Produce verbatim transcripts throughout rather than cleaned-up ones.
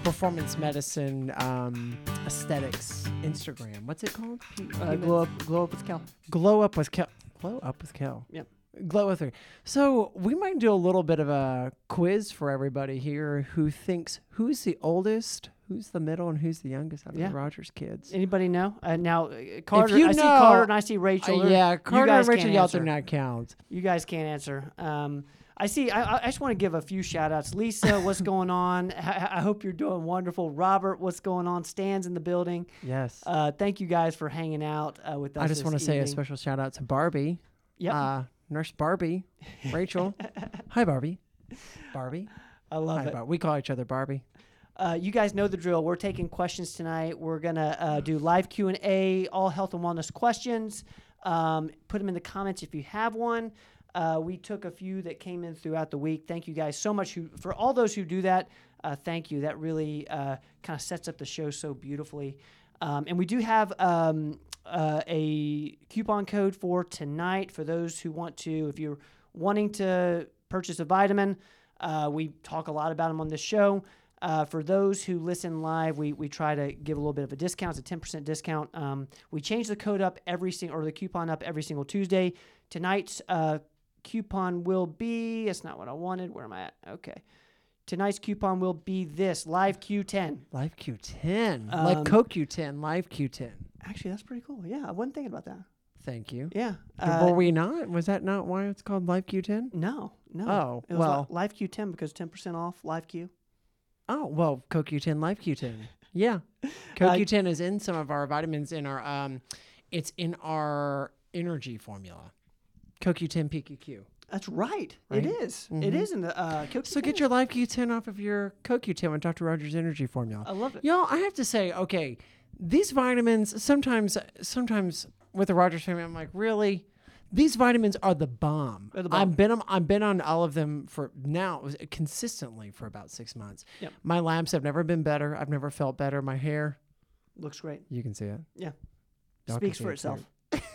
performance medicine um, aesthetics Instagram. What's it called? Uh, glow up, glow up with Kel. Glow up with Kel. Glow up with Kel. Yep. Glow with her. So we might do a little bit of a quiz for everybody here who thinks who's the oldest, who's the middle, and who's the youngest out of Yeah. the Rogers kids. Anybody know? Uh, now, uh, Carter. you I see know- Carter and I see Rachel. Uh, yeah, Carter guys and Richard can't y'all answer. do not count. You guys can't answer. Um, I see. I, I just want to give a few shout outs. Lisa, what's going on? I, I hope you're doing wonderful. Robert, what's going on? Stan's in the building. Yes. Uh, thank you guys for hanging out uh, with us. I just want to say a special shout out to Barbie. Yep. Uh, Nurse Barbie. Rachel. Hi, Barbie. Barbie. I love Hi, it. Bar- we call each other Barbie. Uh, you guys know the drill. We're taking questions tonight. We're gonna uh, do live Q and A, all health and wellness questions. Um, put them in the comments if you have one. Uh, we took a few that came in throughout the week. Thank you guys so much who, for all those who do that. Uh, thank you. That really uh, kind of sets up the show so beautifully. Um, and we do have um, uh, a coupon code for tonight for those who want to. If you're wanting to purchase a vitamin, uh, we talk a lot about them on this show. Uh, for those who listen live, we, we try to give a little bit of a discount. It's a ten percent discount. Um, we change the code up every single, or the coupon up every single Tuesday. Tonight's uh, coupon will be, that's not what I wanted. Where am I at? Okay. Tonight's coupon will be this, Live Q ten. Live Q ten. Um, like Coke Q ten, Live Q ten. Actually, that's pretty cool. Yeah, I wasn't thinking about that. Thank you. Yeah. Were we not? Was that not why it's called Live Q ten? No, no. Oh, it was well. Li- Live Q ten because ten percent off Live Q. Oh, well, Coke Q ten, Live Q ten. Yeah. Coke Uh, Q ten is in some of our vitamins in our, um, it's in our energy formula. Coke Q ten P Q Q. That's right. Right? It is. Mhm. It is in the uh, Coke So Q ten. get your Live Q ten off of your Coke Q ten with Doctor Rogers Energy Formula. I love it. Y'all, I have to say, okay, these vitamins, sometimes, sometimes with the Rogers family, I'm like, really? These vitamins are the bomb. They're the bomb. I've been, I've been on all of them for now consistently for about six months. Yep. My labs have never been better. I've never felt better. My hair, Looks great. you can see it. Yeah. Y'all can Speaks see for it, itself. too.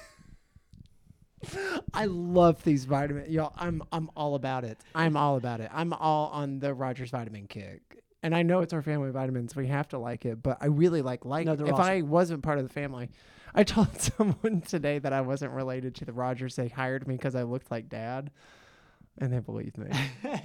I love these vitamins. Y'all, I'm I'm all about it. I'm all about it. I'm all on the Rogers vitamin kick. And I know it's our family vitamins. We have to like it, but I really like like No, it. they're If awesome. I wasn't part of the family, I told someone today that I wasn't related to the Rogers. They hired me because I looked like dad. And they believed me.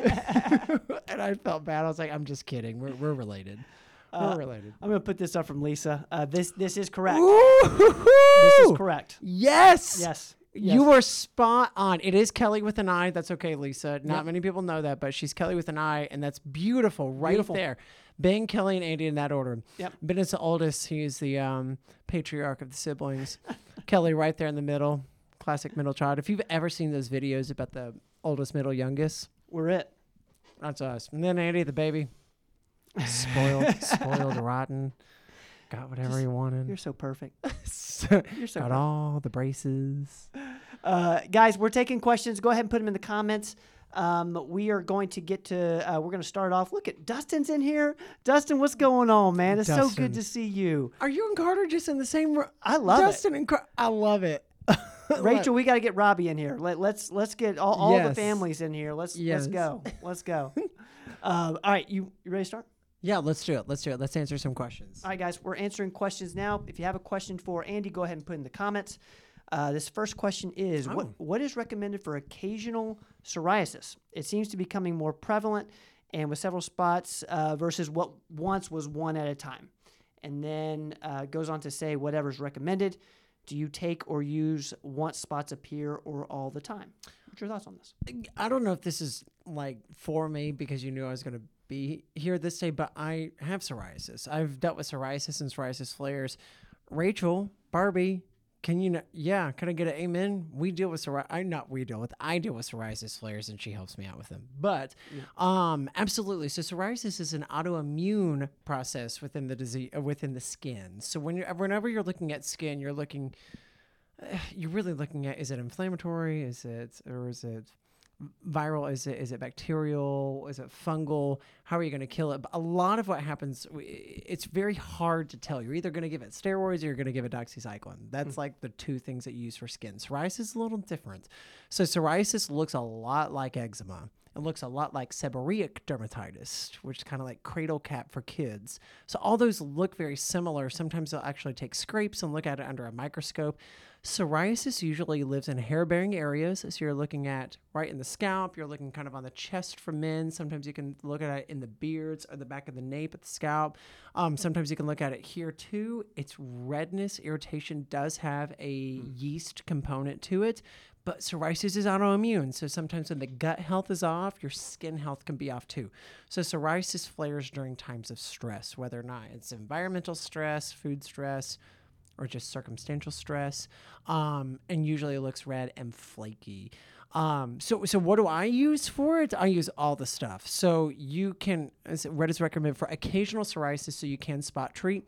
And I felt bad. I was like, I'm just kidding. We're we're related. We're Uh, related. I'm gonna put this up from Lisa. Uh, this this is correct. Ooh! This is correct. Yes. Yes. You Yes. were spot on. It is Kelly with an I. That's okay, Lisa. Not Yep. many people know that, but she's Kelly with an I, and that's beautiful right Beautiful. there. Ben, Kelly, and Andy in that order. Yep. Ben is the oldest. He's the um, patriarch of the siblings. Kelly right there in the middle. Classic middle child. If you've ever seen those videos about the oldest, middle, youngest, We're it. that's us. And then Andy, the baby. Spoiled, spoiled, rotten. Got whatever Just- he wanted. You're so perfect. Got You're so perfect. all the braces. Uh, guys, we're taking questions. Go ahead and put them in the comments. Um, we are going to get to, uh, we're going to start off. Look at Dustin's in here. Dustin, what's going on, man? It's so Dustin. good to see you. Are you and Carter just in the same room? I love Dustin and Car- I love it. it. Rachel, we got to get Robbie in here. Let, let's let's get all, all the Yes. families in here. Let's Yes. let's go. Let's go. uh, all right, you, you ready to start? Yeah, let's do it. Let's do it. Let's answer some questions. All right, guys, we're answering questions now. If you have a question for Andy, go ahead and put in the comments. Uh, this first question is, what, Oh. what is recommended for occasional psoriasis? It seems to be becoming more prevalent and with several spots uh, versus what once was one at a time. And then uh, goes on to say whatever's recommended. Do you take or use once spots appear or all the time? What's your thoughts on this? I don't know if this is like for me because you knew I was going to be here this day, but I have psoriasis. I've dealt with psoriasis and psoriasis flares. Rachel, Barbie, can you know? Yeah, can I get an amen? We deal with psoriasis. I not we deal with. I deal with psoriasis flares, and she helps me out with them. But, um, absolutely. So psoriasis is an autoimmune process within the disease uh, within the skin. So when you whenever you're looking at skin, you're looking. Uh, you're really looking at, is it inflammatory? Is it or is it viral? Is it is it bacterial? Is it fungal? How are you going to kill it? But a lot of what happens, it's very hard to tell. You're either going to give it steroids or you're going to give it doxycycline. That's like the two things that you use for skin. Psoriasis is a little different. So psoriasis looks a lot like eczema. It looks a lot like seborrheic dermatitis, which is kind of like cradle cap for kids. So all those look very similar. Sometimes they'll actually take scrapes and look at it under a microscope. Psoriasis usually lives in hair-bearing areas. So you're looking at right in the scalp. You're looking kind of on the chest for men. Sometimes you can look at it in the beards or the back of the nape at the scalp. Um, sometimes you can look at it here too. It's redness. Irritation does have a mm. yeast component to it. But psoriasis is autoimmune. So sometimes when the gut health is off, your skin health can be off too. So psoriasis flares during times of stress, whether or not it's environmental stress, food stress, or just circumstantial stress, um, and usually it looks red and flaky. Um, so, so what do I use for it? I use all the stuff. So you can, as Red is recommended for occasional psoriasis, so you can spot treat.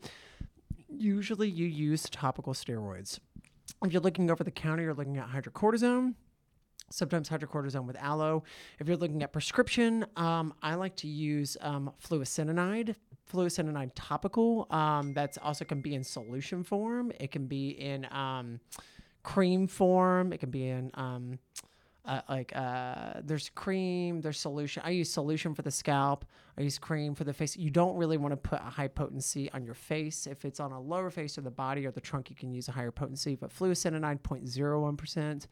Usually you use topical steroids. If you're looking over the counter, you're looking at hydrocortisone. Sometimes hydrocortisone with aloe. If you're looking at prescription, um, I like to use um, fluocinolone. Fluocinolone topical. Um, that's also can be in solution form. It can be in um, cream form. It can be in um, uh, like uh, there's cream, there's solution. I use solution for the scalp. I use cream for the face. You don't really want to put a high potency on your face. If it's on a lower face or the body or the trunk, you can use a higher potency. But fluocinolone zero point zero one percent.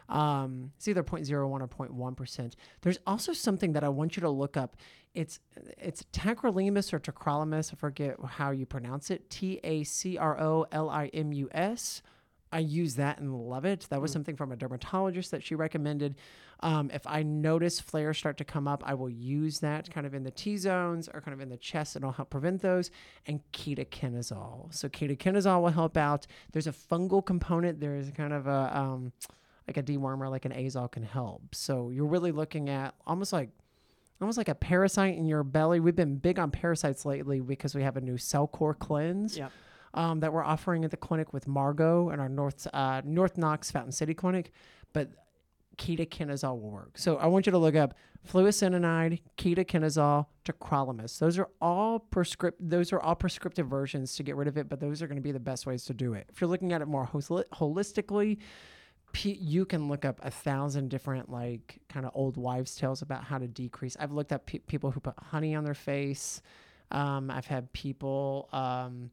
Um, it's either zero point zero one or zero point one percent. There's also something that I want you to look up. It's it's tacrolimus or tacrolimus. I forget how you pronounce it. T A C R O L I M U S. I use that and love it. That was mm. something from a dermatologist that she recommended. Um, if I notice flares start to come up, I will use that kind of in the T-zones or kind of in the chest, and it'll help prevent those. And ketoconazole. So ketoconazole will help out. There's a fungal component. There's kind of a... Um, like a dewormer, like an azole can help. So you're really looking at almost like almost like a parasite in your belly. We've been big on parasites lately because we have a new Cellcore cleanse yep. um, that we're offering at the clinic with Margot and our North uh, North Knox Fountain City clinic. But ketoconazole will work. So I want you to look up fluocinolone, ketoconazole, tacrolimus. Those are all prescript. Those are all prescriptive versions to get rid of it, but those are going to be the best ways to do it. If you're looking at it more hol- holistically, you can look up a thousand different like kind of old wives' tales about how to decrease. I've looked at pe- people who put honey on their face. Um, I've had people um,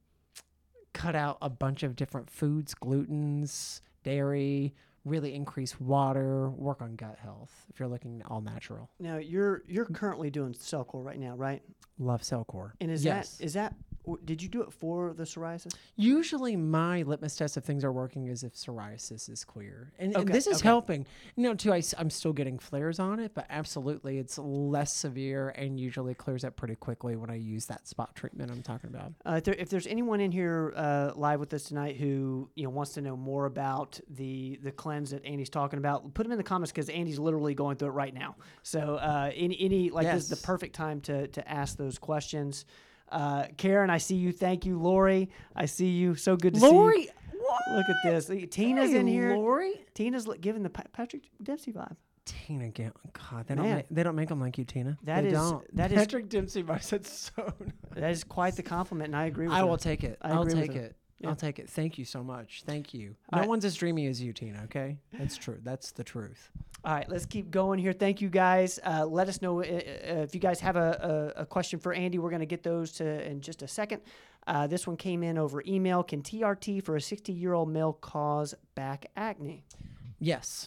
cut out a bunch of different foods, glutens, dairy, really increase water, work on gut health if you're looking all natural. Now you're you're currently doing Cellcore right now, right? Love Cellcore. And is yes. that is that did you do it for the psoriasis? Usually my litmus test if things are working is if psoriasis is clear. And, okay, and this is okay. helping. You know, too, I, I'm still getting flares on it, but absolutely it's less severe and usually clears up pretty quickly when I use that spot treatment I'm talking about. Uh, if, there, if there's anyone in here uh, live with us tonight who you know wants to know more about the the cleanse that Andy's talking about, put them in the comments because Andy's literally going through it right now. So uh, any, any like yes. this is the perfect time to to ask those questions. Uh, Karen, I see you. Thank you, Lori. I see you. So good to Lori, see you. What? Look at this. Tina's hey, in here. Lori. Tina's giving the Pa- Patrick Dempsey vibe. Tina, get, God, they Man. don't. Make, they don't make them like you, Tina. That they is don't. that is Patrick Dempsey vibe. That's so. that is quite the compliment, and I agree with I her. will take it. I I'll agree with take her. it. Yeah. I'll take it. Thank you so much. Thank you. No I, one's as dreamy as you, Tina. Okay, that's true. That's the truth. All right, let's keep going here. Thank you, guys. Uh, let us know uh, if you guys have a, a, a question for Andy. We're going to get those to in just a second. Uh, this one came in over email. Can T R T for a sixty-year-old male cause back acne? Yes.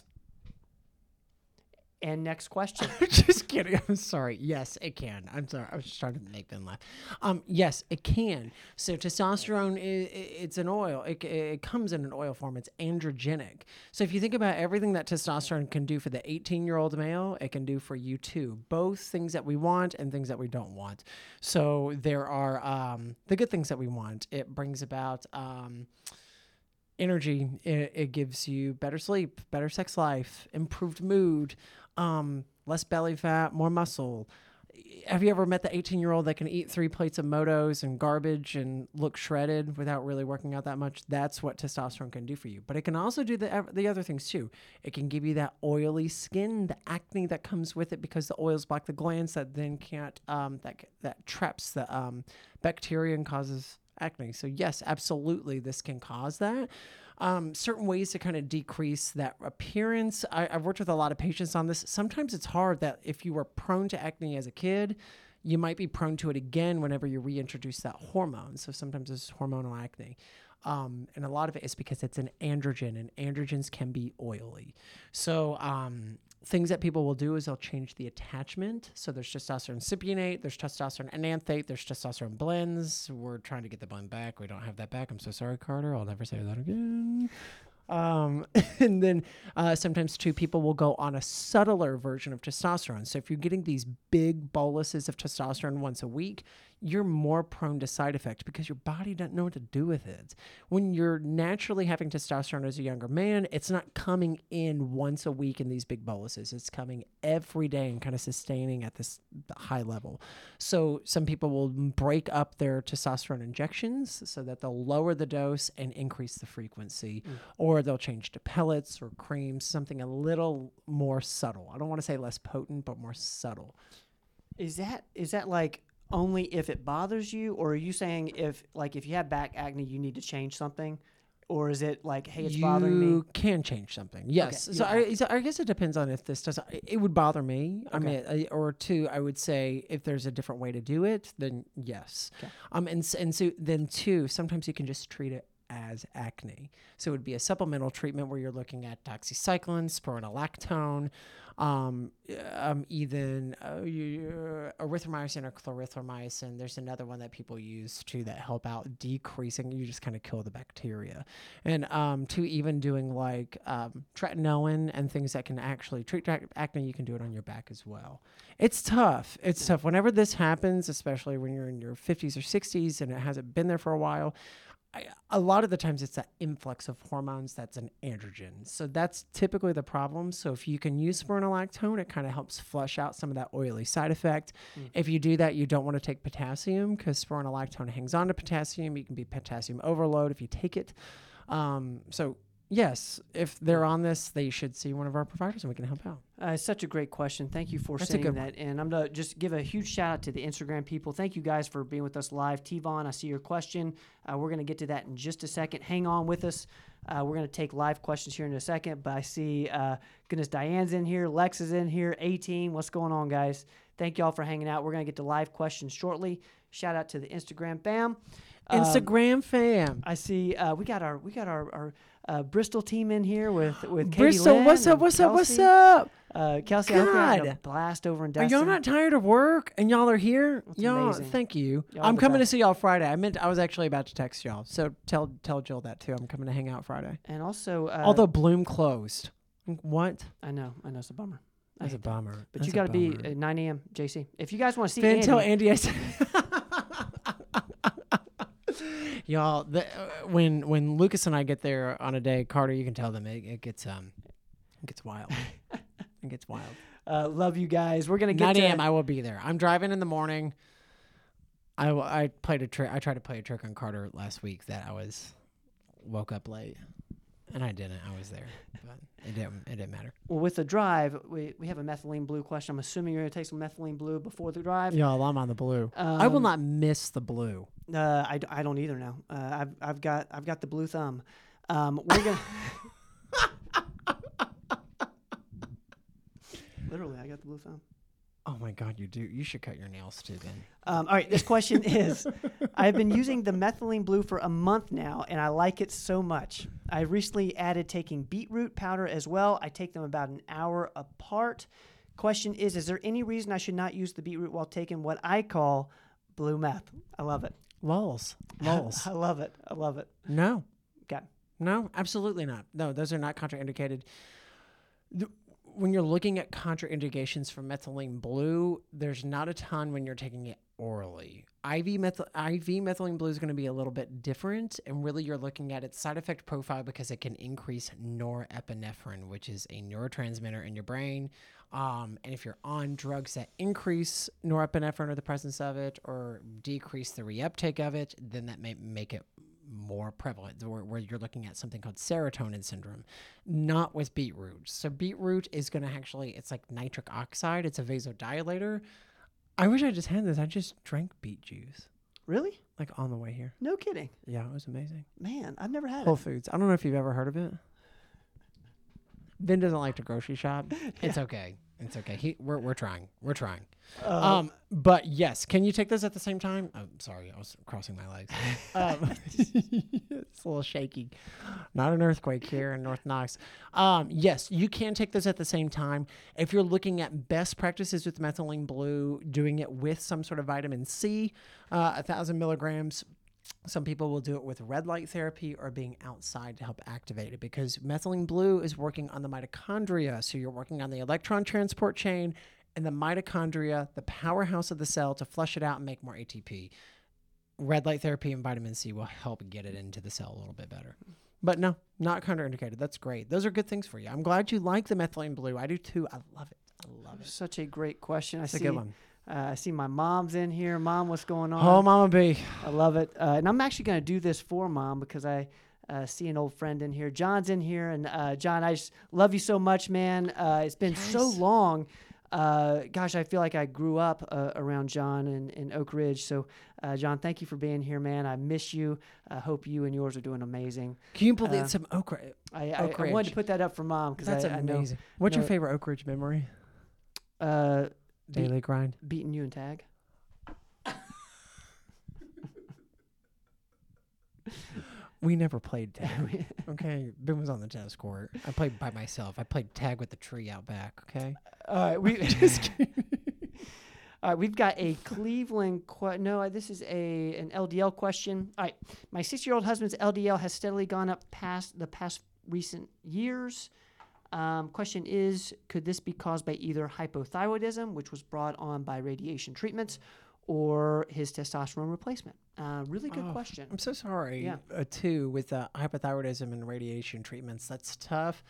And next question. Just kidding. I'm sorry. Yes, it can. I'm sorry. I was just trying to make them laugh. Um, yes, it can. So testosterone, is, it's an oil. It, it comes in an oil form. It's androgenic. So if you think about everything that testosterone can do for the eighteen-year-old male, it can do for you too. Both things that we want and things that we don't want. So there are um, the good things that we want. It brings about... Um, energy. It, it gives you better sleep, better sex life, improved mood, um, less belly fat, more muscle. Have you ever met the eighteen-year-old that can eat three plates of Motos and garbage and look shredded without really working out that much? That's what testosterone can do for you. But it can also do the the other things too. It can give you that oily skin, the acne that comes with it because the oils block the glands that then can't um, that that traps the um, bacteria and causes acne. So yes, absolutely, this can cause that. Um, certain ways to kind of decrease that appearance. I, I've worked with a lot of patients on this. Sometimes it's hard that if you were prone to acne as a kid, you might be prone to it again whenever you reintroduce that hormone. So sometimes it's hormonal acne. Um, and a lot of it is because it's an androgen, and androgens can be oily. So um, things that people will do is they'll change the attachment. So there's testosterone cypionate, there's testosterone enanthate, there's testosterone blends. We're trying to get the blend back. We don't have that back. I'm so sorry, Carter. I'll never say that again. Um, and then uh, sometimes too, people will go on a subtler version of testosterone. So if you're getting these big boluses of testosterone once a week, you're more prone to side effect because your body doesn't know what to do with it. When you're naturally having testosterone as a younger man, it's not coming in once a week in these big boluses. It's coming every day and kind of sustaining at this high level. So some people will break up their testosterone injections so that they'll lower the dose and increase the frequency, mm. or they'll change to pellets or creams, something a little more subtle. I don't want to say less potent, but more subtle. Is that is that like only if it bothers you, or are you saying if like if you have back acne, you need to change something, or is it like, hey, it's you bothering me? You can change something. Yes. Okay. So I, so I guess it depends on if this does. It would bother me. Okay. I mean, I, or two, I would say if there's a different way to do it, then yes. Okay. Um, and and so then two, sometimes you can just treat it as acne. So it would be a supplemental treatment where you're looking at doxycycline, spironolactone, um, um, even uh, you, erythromycin or clarithromycin. There's another one that people use too that help out decreasing. You just kind of kill the bacteria. And um, to even doing like um, tretinoin and things that can actually treat acne, you can do it on your back as well. It's tough. It's tough. Whenever this happens, especially when you're in your fifties or sixties and it hasn't been there for a while, I, a lot of the times it's that influx of hormones that's an androgen. So that's typically the problem. So if you can use spironolactone, it kind of helps flush out some of that oily side effect. Mm. If you do that, you don't want to take potassium because spironolactone hangs on to potassium. You can be potassium overload if you take it. Um, so yes, if they're on this, they should see one of our providers and we can help out. Uh, it's such a great question. Thank you for That's saying that. And I'm going to just give a huge shout out to the Instagram people. Thank you guys for being with us live. T-Von, I see your question. Uh, we're going to get to that in just a second. Hang on with us. Uh, we're going to take live questions here in a second. But I see, uh, goodness, Diane's in here. Lex is in here. A-Team. What's going on, guys? Thank y'all for hanging out. We're going to get to live questions shortly. Shout out to the Instagram fam. Um, Instagram fam. I see uh, we got our we got our, our uh, Bristol team in here with with Katie Bristol. Lynn What's up? What's up? What's up? Uh, Kelsey, I hope you're having a blast over in Destin. Are y'all not tired of work and y'all are here? That's y'all, amazing. Thank you. Y'all I'm coming best. to see y'all Friday. I meant I was actually about to text y'all, so tell tell Jill that too. I'm coming to hang out Friday. And also, uh, although Bloom closed, what? I know, I know, it's a bummer. That's a bummer. But That's you got to be at nine a.m. J C. If you guys want to see Then Andy, tell Andy I said. Y'all, the, uh, when when Lucas and I get there on a day, Carter, you can tell them it, it gets um, it gets wild. It gets wild. Uh, love you guys. We're gonna get nine a.m. to I will be there. I'm driving in the morning. I, I played a trick. I tried to play a trick on Carter last week that I was woke up late, and I didn't. I was there, but it didn't. It didn't matter. Well, with the drive, we we have a methylene blue question. I'm assuming you're gonna take some methylene blue before the drive. Y'all, I'm on the blue. Um, I will not miss the blue. Uh, I, I don't either now. Uh, I've I've got I've got the blue thumb. Um, we're gonna. Literally, I got the blue thumb. Oh my God, you do. You should cut your nails too, then. Um, all right, this question is, I've been using the methylene blue for a month now, and I like it so much. I recently added taking beetroot powder as well. I take them about an hour apart. Question is, is there any reason I should not use the beetroot while taking what I call blue meth? I love it. Lulz. Lulz. I love it. I love it. No. Okay. No, absolutely not. No, those are not contraindicated. The, when you're looking at contraindications for methylene blue, there's not a ton when you're taking it orally. I V, methyl, I V methylene blue is going to be a little bit different, and really you're looking at its side effect profile because it can increase norepinephrine, which is a neurotransmitter in your brain. Um, and if you're on drugs that increase norepinephrine or the presence of it or decrease the reuptake of it, then that may make it more prevalent, where, where you're looking at something called serotonin syndrome, not with beetroot. So beetroot is going to actually, it's like nitric oxide. It's a vasodilator. I wish I just had this. I just drank beet juice. Really? like on the way here. No kidding. Yeah, it was amazing. Man, I've never had Whole it. Foods. I don't know if you've ever heard of it. Ben doesn't like to grocery shop. It's Yeah. okay. It's okay. He, we're we're trying. We're trying. Uh, Um, but yes, can you take those at the same time? I'm sorry, I was crossing my legs. Um, it's a little shaky. Not an earthquake here in North Knox. Um, yes, you can take those at the same time. If you're looking at best practices with methylene blue, doing it with some sort of vitamin C, uh, a thousand milligrams. Some people will do it with red light therapy or being outside to help activate it, because methylene blue is working on the mitochondria. So you're working on the electron transport chain and the mitochondria, the powerhouse of the cell, to flush it out and make more A T P. Red light therapy and vitamin C will help get it into the cell a little bit better. But no, not contraindicated. That's great. Those are good things for you. I'm glad you like the methylene blue. I do too. I love it. I love it. Such a great question. I It's see. a good one. Uh, I see my mom's in here. Mom, what's going on? Oh, Mama B. I love it. Uh, and I'm actually going to do this for Mom because I uh, see an old friend in here. John's in here. And uh, John, I just love you so much, man. Uh, it's been so Yes. long. Uh, gosh, I feel like I grew up uh, around John in, in Oak Ridge. So, uh, John, thank you for being here, man. I miss you. I hope you and yours are doing amazing. Can you believe Uh, some Oak Ridge? I, I, Oak I wanted Ridge. to put that up for Mom because That's I, I know amazing. What's your know- favorite Oak Ridge memory? uh, be- Daily grind. beating you in tag. We never played tag. Okay, Ben was on the tennis court. I played by myself. I played tag with the tree out back. Okay. All right, we just All right, we've got a Cleveland. Que- no, this is a an L D L question. All right, my six-year-old husband's L D L has steadily gone up past the past recent years. Um, question is, could this be caused by either hypothyroidism, which was brought on by radiation treatments, or his testosterone replacement? Uh, really good Oh, question. I'm so sorry. Yeah. Uh, too, with uh, hypothyroidism and radiation treatments, that's tough.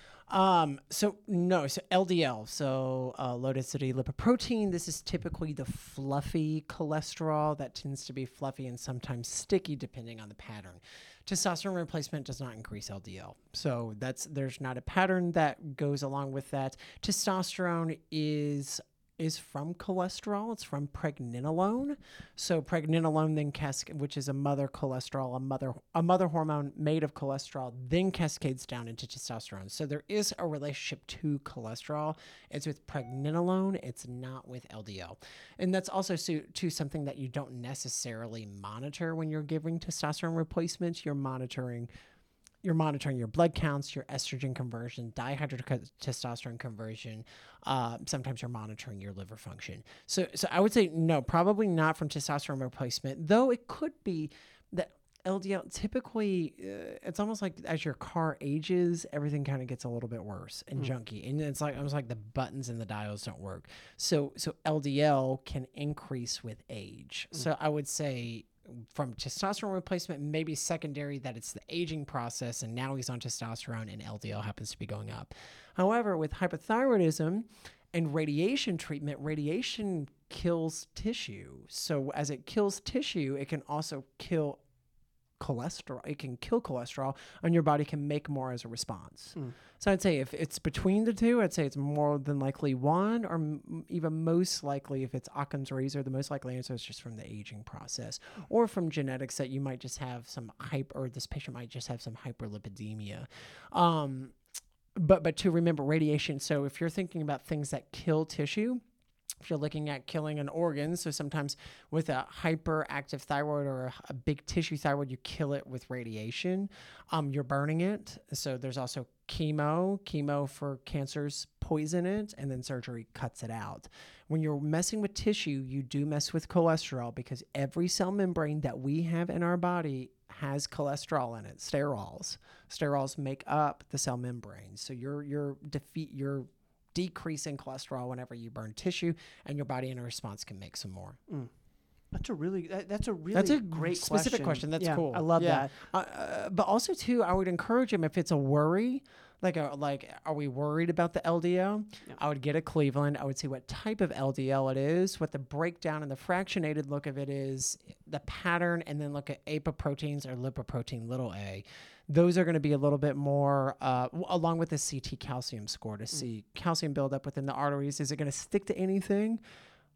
Um, so no, so L D L, so uh, low density lipoprotein. This is typically the fluffy cholesterol that tends to be fluffy and sometimes sticky depending on the pattern. Testosterone replacement does not increase L D L, so that's there's not a pattern that goes along with that. Testosterone is is from cholesterol. It's from pregnenolone. So pregnenolone then cascades, which is a mother cholesterol, a mother a mother hormone made of cholesterol, then cascades down into testosterone. So there is a relationship to cholesterol. It's with pregnenolone. It's not with L D L. And that's also so, to something that you don't necessarily monitor when you're giving testosterone replacements. You're monitoring You're monitoring your blood counts, your estrogen conversion, dihydrotestosterone conversion. Uh, sometimes you're monitoring your liver function. So, so I would say no, probably not from testosterone replacement. Though it could be that L D L. Typically, uh, it's almost like as your car ages, everything kind of gets a little bit worse and Mm. junky, and it's like almost like the buttons and the dials don't work. So, so L D L can increase with age. Mm. So I would say, from testosterone replacement, maybe secondary that it's the aging process and now he's on testosterone and L D L happens to be going up. However, with hypothyroidism and radiation treatment, radiation kills tissue. So as it kills tissue, it can also kill cholesterol. It can kill cholesterol and your body can make more as a response. Mm. So I'd say if it's between the two, I'd say it's more than likely one, or m- even most likely if it's Occam's razor, the most likely answer is just from the aging process or from genetics that you might just have some hyper, or this patient might just have some hyperlipidemia. Um, but, but to remember radiation. So if you're thinking about things that kill tissue, if you're looking at killing an organ, so sometimes with a hyperactive thyroid or a, a big tissue thyroid, you kill it with radiation. Um, you're burning it. So there's also chemo. Chemo for cancers poison it, and then surgery cuts it out. When you're messing with tissue, you do mess with cholesterol because every cell membrane that we have in our body has cholesterol in it. Sterols. Sterols make up the cell membrane. So you're you're defeat you're decreasing cholesterol whenever you burn tissue, and your body in a response can make some more. Mm. That's a really that, that's a really That's a great specific question. That's Yeah, cool. I love Yeah. that. Uh, uh, but also too, I would encourage him if it's a worry, like a like, are we worried about the L D L? Yeah. I would get a Cleveland. I would see what type of L D L it is, what the breakdown and the fractionated look of it is, the pattern, and then look at apoproteins or lipoprotein little a. Those are going to be a little bit more, uh, w- along with the C T calcium score to see calcium buildup within the arteries. Is it going to stick to anything?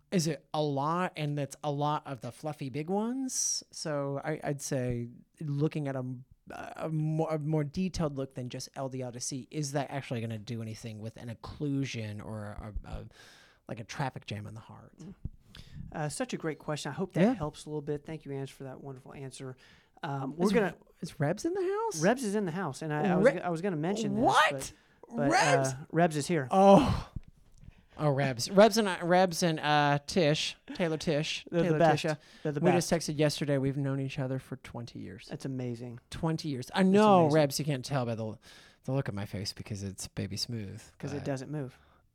Is it a lot? And that's a lot of the fluffy big ones. So I, I'd say looking at a, a, more, a more detailed look than just L D L to see, is that actually going to do anything with an occlusion or a, a, like a traffic jam in the heart? Uh, such a great question. I hope that Yeah. helps a little bit. Thank you, Ange, for that wonderful answer. Um, we're Is, gonna. is Rebs in the house? Rebs is in the house, and I, I was Re- I was gonna mention this, What? but, but Rebs? uh, Rebs is here. Oh. Oh, Rebs. Rebs and I, Rebs and uh, Tish, Taylor Tish, They're Taylor the best. Tisha. They're the We best. just texted yesterday. We've known each other for twenty years. That's amazing. twenty years. I know, amazing. Rebs, you can't tell by the the look of my face because it's baby smooth. Because it but doesn't move.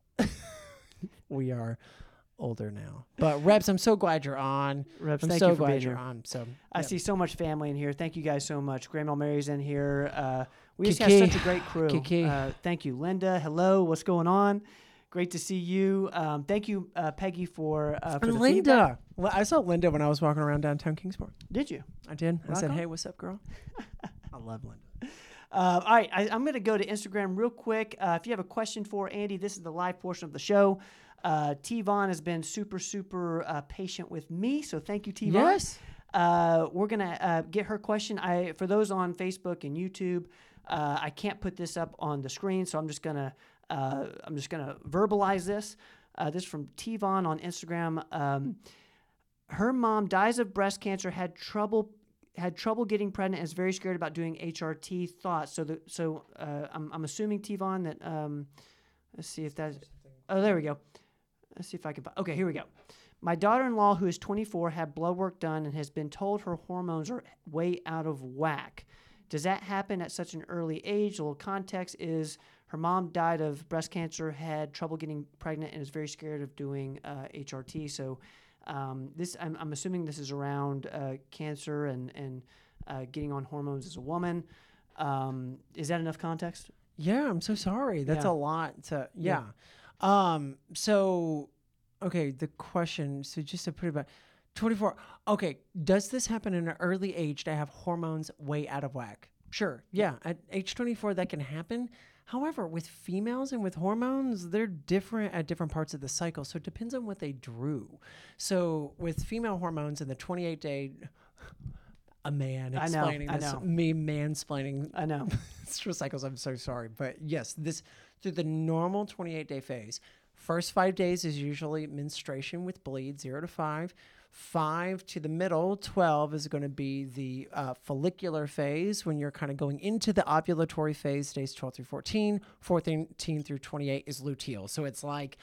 We are older now. But Rebs, I'm so glad you're on. Rebs, I'm thank so you for glad being you're here. on. So I yeah. see so much family in here. Thank you guys so much. Grandma Mary's in here. Uh, we just Kiki. have such a great crew. Kiki. Uh, thank you, Linda. Hello, what's going on? Great to see you. Um, thank you, uh, Peggy, for uh, for And the feedback. Linda. Well, I saw Linda when I was walking around downtown Kingsport. Did you? I did. I Rock said, on. "Hey, what's up, girl?" I love Linda. Uh, all right, I, I'm going to go to Instagram real quick. Uh, if you have a question for Andy, this is the live portion of the show. Uh, T Vaughn has been super, super uh, patient with me, so thank you, T Vaughn. Yes. Uh, we're gonna uh, get her question. I for those on Facebook and YouTube, uh, I can't put this up on the screen, so I'm just gonna uh, I'm just gonna verbalize this. Uh, this is from T Vaughn on Instagram. Um, her mom dies of breast cancer. Had trouble had trouble getting pregnant. And is very scared about doing H R T. Thoughts. So the so uh, I'm I'm assuming T Vaughn that um, let's see if that's oh there we go. Let's see if I can. Okay, here we go. My daughter-in-law, who is twenty-four, had blood work done and has been told her hormones are way out of whack. Does that happen at such an early age? A little context is her mom died of breast cancer, had trouble getting pregnant, and is very scared of doing uh, H R T. So um, this, I'm, I'm assuming this is around uh, cancer and, and uh, getting on hormones as a woman. Um, is that enough context? Yeah, I'm so sorry. That's Yeah. a lot to yeah. Um so okay, the question, so just to put it back, twenty-four. Okay, does this happen in an early age to have hormones way out of whack? Sure. Yeah, at age twenty-four that can happen. However, with females and with hormones, they're different at different parts of the cycle. So it depends on what they drew. So with female hormones in the twenty-eight day, a man I know, explaining I this, know. me mansplaining I know. menstrual cycles. I'm so sorry. But yes, this through the normal twenty-eight day phase. First five days is usually menstruation with bleed, zero to five. Five to the middle, twelve is going to be the uh, follicular phase when you're kind of going into the ovulatory phase, days twelve through fourteen. fourteen through twenty-eight is luteal. So it's like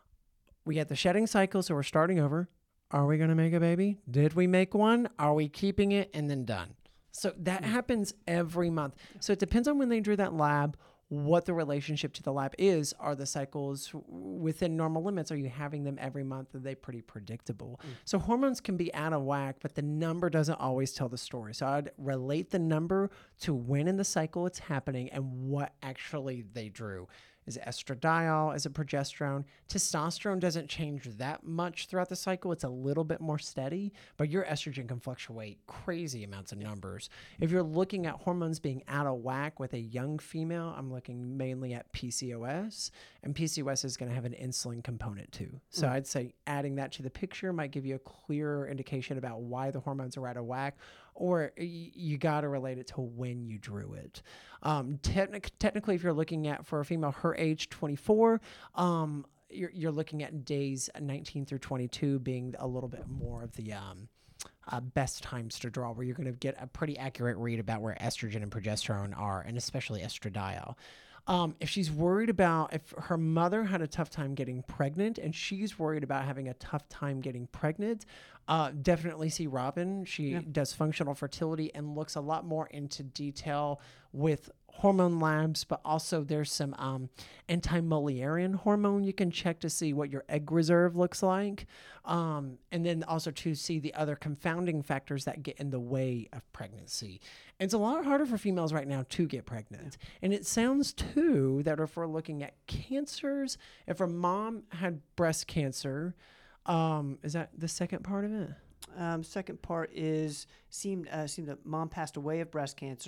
we get the shedding cycle, so we're starting over. Are we going to make a baby? Did we make one? Are we keeping it? And then done. So that happens every month. So it depends on when they drew that lab, what the relationship to the lab is. Are the cycles within normal limits? Are you having them every month? Are they pretty predictable? Mm. So hormones can be out of whack, but the number doesn't always tell the story. So I'd relate the number to when in the cycle it's happening and what actually they drew. Is it estradiol? Is it progesterone? Testosterone doesn't change that much throughout the cycle. It's a little bit more steady, but your estrogen can fluctuate crazy amounts of numbers. If you're looking at hormones being out of whack with a young female, I'm looking mainly at P C O S, and P C O S is going to have an insulin component too. So mm. I'd say adding that to the picture might give you a clearer indication about why the hormones are out of whack, or y- you got to relate it to when you drew it. Um, technic- technically, if you're looking at, for a female, her age twenty-four, um, you're, you're looking at days nineteen through twenty-two being a little bit more of the um, uh, best times to draw, where you're going to get a pretty accurate read about where estrogen and progesterone are, and especially estradiol. Um, if she's worried about, if her mother had a tough time getting pregnant and she's worried about having a tough time getting pregnant, uh, definitely see Robin. She yeah. does functional fertility and looks a lot more into detail with hormone labs, but also there's some um, anti-Mullerian hormone you can check to see what your egg reserve looks like. Um, and then also to see the other confounding factors that get in the way of pregnancy. And it's a lot harder for females right now to get pregnant. And it sounds too that if we're looking at cancers, if her mom had breast cancer, um, is that the second part of it? Um, second part is seemed uh, seemed that mom passed away of breast cancer,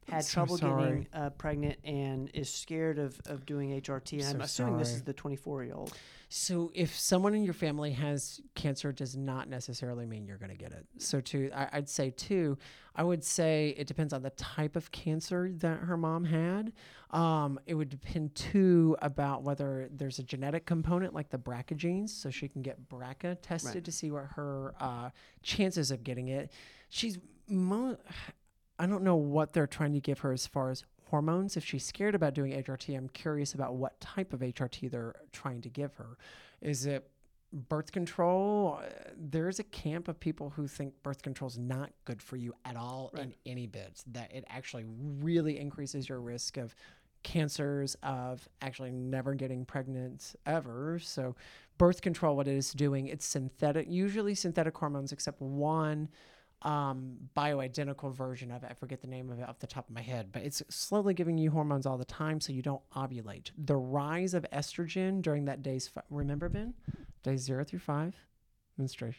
had So trouble sorry. getting uh, pregnant and is scared of, of doing H R T. And I'm So assuming this sorry. is the twenty-four-year-old. So if someone in your family has cancer, does not necessarily mean you're going to get it. So too, I, I'd say too, I would say it depends on the type of cancer that her mom had. Um, it would depend too about whether there's a genetic component like the B R C A genes, so she can get B R C A tested Right. to see what her uh, chances of getting it. She's, mo- I don't know what they're trying to give her as far as hormones. If she's scared about doing H R T, I'm curious about what type of H R T they're trying to give her. Is it birth control? Uh, There's a camp of people who think birth control is not good for you at all Right. in any bit, that it actually really increases your risk of cancers, of actually never getting pregnant ever. So birth control, what it is doing, it's synthetic, usually synthetic hormones, except one um, bioidentical version of it. I forget the name of it off the top of my head, but it's slowly giving you hormones all the time so you don't ovulate. The rise of estrogen during that day's, fi- remember, Ben? Days zero through five, menstruation.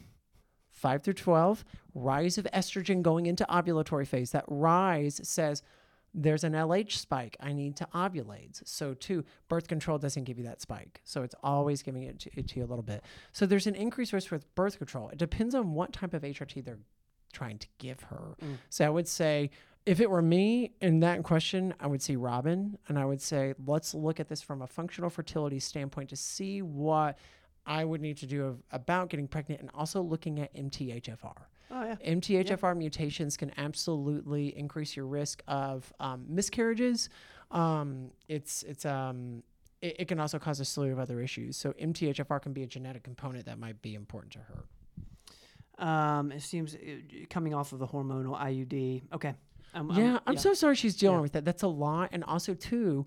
Five through twelve, rise of estrogen going into ovulatory phase. That rise says there's an L H spike. I need to ovulate. So, two, birth control doesn't give you that spike. So, it's always giving it to, it to you a little bit. So, there's an increased risk with birth control. It depends on what type of H R T they're trying to give her. Mm. So, I would say, if it were me in that question, I would see Robin, and I would say, let's look at this from a functional fertility standpoint to see what I would need to do of, about getting pregnant, and also looking at M T H F R. Oh, yeah. M T H F R mutations can absolutely increase your risk of um, miscarriages. Um, it's it's um, it, it can also cause a slew of other issues. So M T H F R can be a genetic component that might be important to her. Um, it seems uh, coming off of the hormonal I U D. Okay. Um, um, Yeah, I'm so sorry she's dealing Yeah. with that. That's a lot, and also too,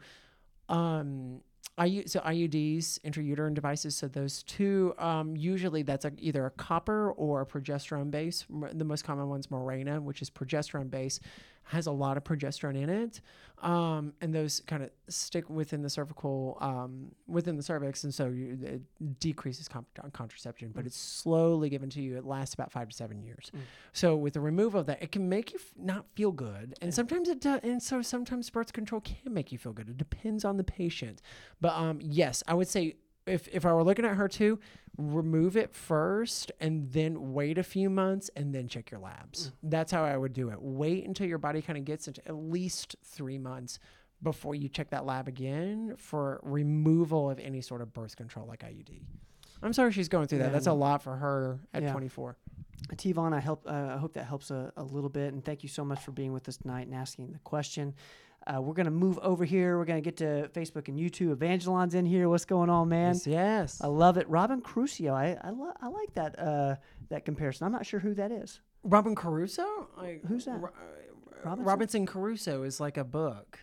um, I U, so I U Ds, intrauterine devices. So those two, um, usually that's a, either a copper or a progesterone base. M- The most common one's Mirena, which is progesterone base, has a lot of progesterone in it, um, and those kind of stick within the cervical, um, within the cervix, and so you, it decreases con- contraception. But Mm. it's slowly given to you. It lasts about five to seven years. Mm. So with the removal of that, it can make you f- not feel good, and Yeah. sometimes it does. And so sometimes birth control can make you feel good. It depends on the patient. But um, yes, I would say if if I were looking at her too, remove it first and then wait a few months and then check your labs. That's how I would do it. Wait until your body kind of gets into at least three months before you check that lab again for removal of any sort of birth control like I U D. I'm sorry she's going through that. Yeah, That's a no. lot for her at Yeah. twenty-four. Tivon, I help. Uh, I hope that helps a, a little bit, and thank you so much for being with us tonight and asking the question. Uh, we're gonna move over here. We're gonna get to Facebook and YouTube. Evangelon's in here. What's going on, man? Yes, yes. I love it. Robin Crucio. I I, lo- I like that uh, that comparison. I'm not sure who that is. Robin Caruso? Like, Who's that? Ro- uh, Robinson? Robinson Crusoe is like a book.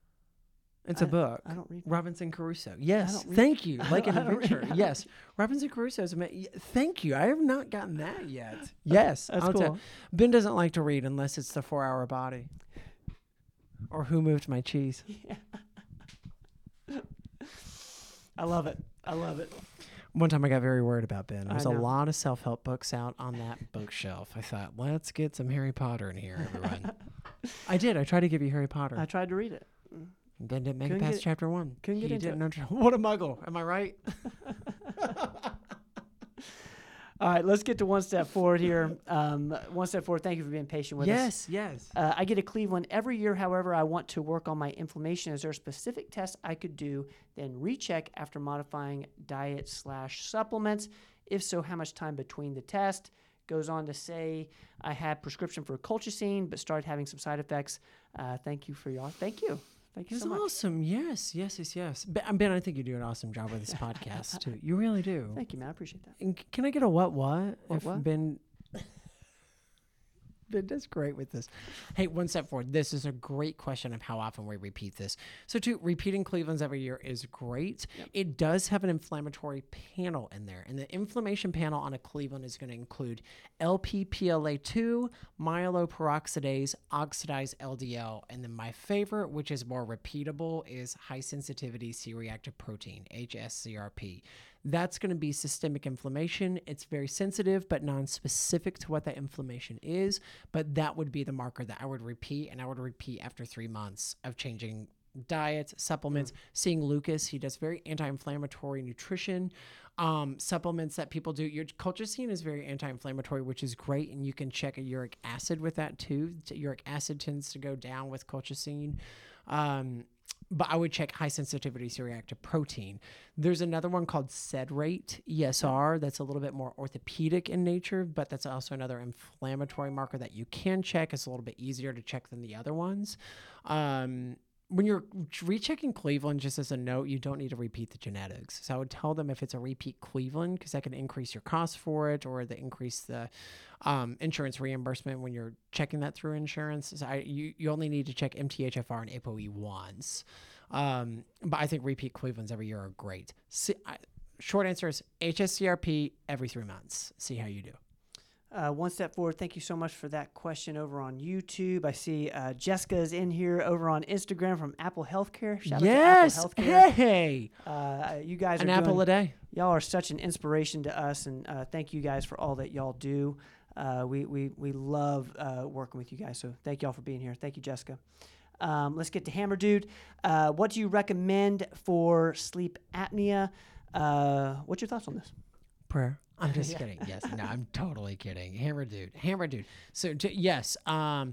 It's I- a book. I don't read. Robinson Crusoe. Yes. don't read- Thank you. Like an I don't read- adventure. I don't Yes. Robinson Crusoe is ama- y- Thank you. I have not gotten that yet. Yes. That's I'll cool. tell- Ben doesn't like to read unless it's the four hour body. Or Who Moved My Cheese. I love it. I love it. One time I got very worried about Ben. There's I a know. lot of self help books out on that bookshelf. I thought, let's get some Harry Potter in here, everyone. I did. I tried to give you Harry Potter. I tried to read it. Ben didn't make it Couldn't past get- chapter one. couldn't get He into didn't it. under- What a muggle. Am I right? All right, let's get to one step forward here. Um, one step forward. Thank you for being patient with us. yes, yes. Uh, I get a Cleveland every year. However, I want to work on my inflammation. Is there a specific test I could do, then recheck after modifying diet slash supplements? If so, how much time between the test? Goes on to say, I had prescription for colchicine, but started having some side effects. Uh, thank you for y'all. Thank you. Thank you It's so much. awesome. Yes, yes, yes, yes. Ben, Ben, I think you do an awesome job with this podcast, too. You really do. Thank you, man. I appreciate that. And c- can I get a what what? What, if what? Ben Ben does great with this. Hey, one step forward. This is a great question of how often we repeat this. So, two, repeating Cleveland's every year is great. Yep. It does have an inflammatory panel in there, and the inflammation panel on a Cleveland is going to include L P P L A two, myeloperoxidase, oxidized L D L, and then my favorite, which is more repeatable, is high sensitivity C reactive protein, H S C R P. That's going to be systemic inflammation. It's very sensitive, but non-specific to what that inflammation is. But that would be the marker that I would repeat, and I would repeat after three months of changing diets, supplements. Mm. Seeing Lucas, he does very anti-inflammatory nutrition. Um, supplements that people do. Your colchicine is very anti-inflammatory, which is great, and you can check a uric acid with that too. Uric acid tends to go down with colchicine. Um, but I would check high sensitivity C-reactive protein. There's another one called Sedrate, E S R, that's a little bit more orthopedic in nature, but that's also another inflammatory marker that you can check. It's a little bit easier to check than the other ones. Um, When you're rechecking Cleveland, just as a note, you don't need to repeat the genetics. So I would tell them if it's a repeat Cleveland, because that can increase your cost for it, or the increase the um, insurance reimbursement when you're checking that through insurance. So I, you, you only need to check M T H F R and ApoE once. Um, but I think repeat Clevelands every year are great. See, I, short answer is H S C R P every three months. See how you do. Uh, one step forward. Thank you so much for that question over on YouTube. I see uh, Jessica is in here over on Instagram from Apple Healthcare. Shout yes. out to Apple Healthcare. Hey. Uh, you guys An are apple doing, a day. Y'all are such an inspiration to us, and uh, thank you guys for all that y'all do. Uh, we we we love uh, working with you guys. So thank y'all for being here. Thank you, Jessica. Um, let's get to Hammer Dude. Uh, what do you recommend for sleep apnea? Uh, what's your thoughts on this? Prayer. I'm just yeah. kidding. Yes, no, I'm totally kidding. Hammer Dude, Hammer Dude. So to, yes, um,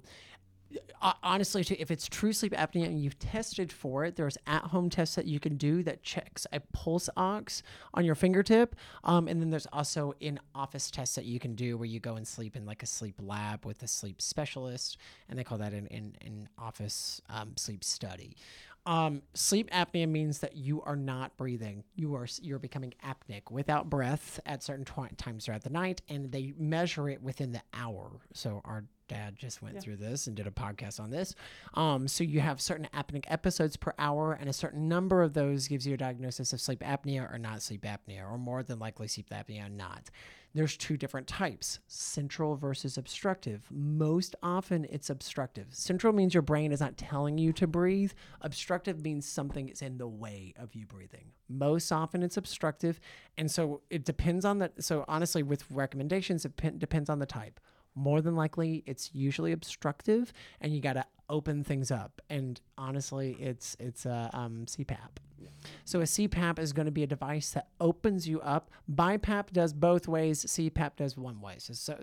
honestly, to, if it's true sleep apnea and you've tested for it, there's at-home tests that you can do that checks a pulse ox on your fingertip, um, and then there's also in-office tests that you can do where you go and sleep in like a sleep lab with a sleep specialist, and they call that an in, in office um, sleep study. Um, sleep apnea means that you are not breathing. You are you're becoming apneic, without breath at certain tw- times throughout the night, and they measure it within the hour. So our dad just went yeah. through this and did a podcast on this. Um, so you have certain apneic episodes per hour, and a certain number of those gives you a diagnosis of sleep apnea or not sleep apnea, or more than likely sleep apnea or not. There's two different types, central versus obstructive. Most often it's obstructive. Central means your brain is not telling you to breathe. Obstructive means something is in the way of you breathing. Most often it's obstructive. And so it depends on the, so honestly with recommendations, it p- depends on the type. More than likely it's usually obstructive, and you got to open things up. And honestly, it's, it's a um, C PAP. Yeah. So a C PAP is going to be a device that opens you up. BiPAP does both ways. C PAP does one way. So, so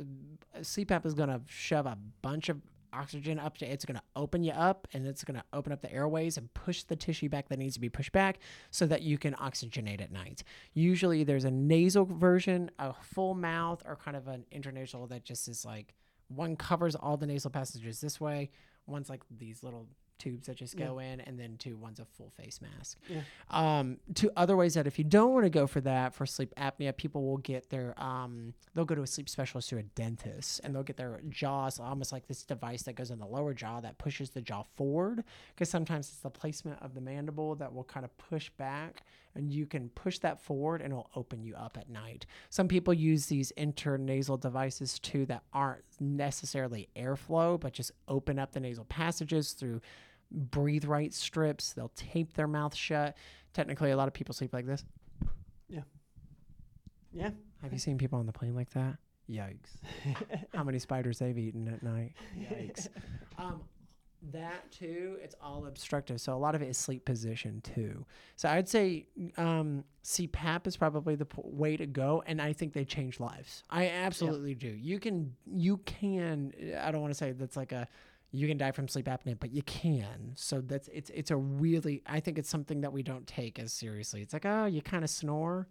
C PAP is going to shove a bunch of oxygen up to, it's going to open you up, and it's going to open up the airways and push the tissue back that needs to be pushed back so that you can oxygenate at night. Usually there's a nasal version, a full mouth, or kind of an intranasal that just is like, one covers all the nasal passages this way. One's like these little tubes that just go yeah. in, and then two, one's a full face mask. Yeah. Um, two other ways that if you don't want to go for that, for sleep apnea, people will get their, um, they'll go to a sleep specialist or a dentist, and they'll get their jaws, almost like this device that goes in the lower jaw that pushes the jaw forward, because sometimes it's the placement of the mandible that will kind of push back, and you can push that forward and it'll open you up at night. Some people use these intranasal devices too that aren't necessarily airflow, but just open up the nasal passages through breathe right strips. They'll tape their mouth shut. Technically, a lot of people sleep like this. Yeah. Yeah. Have you seen people on the plane like that? Yikes. How many spiders they've eaten at night. Yikes. Um, that too, it's all obstructive. So a lot of it is sleep position too. So I'd say um, C PAP is probably the p- way to go. And I think they change lives. I absolutely yeah. do. You can, you can, I don't want to say that's like a, you can die from sleep apnea, but you can. So that's, it's, it's a really, I think it's something that we don't take as seriously. It's like, oh, you kind of snore.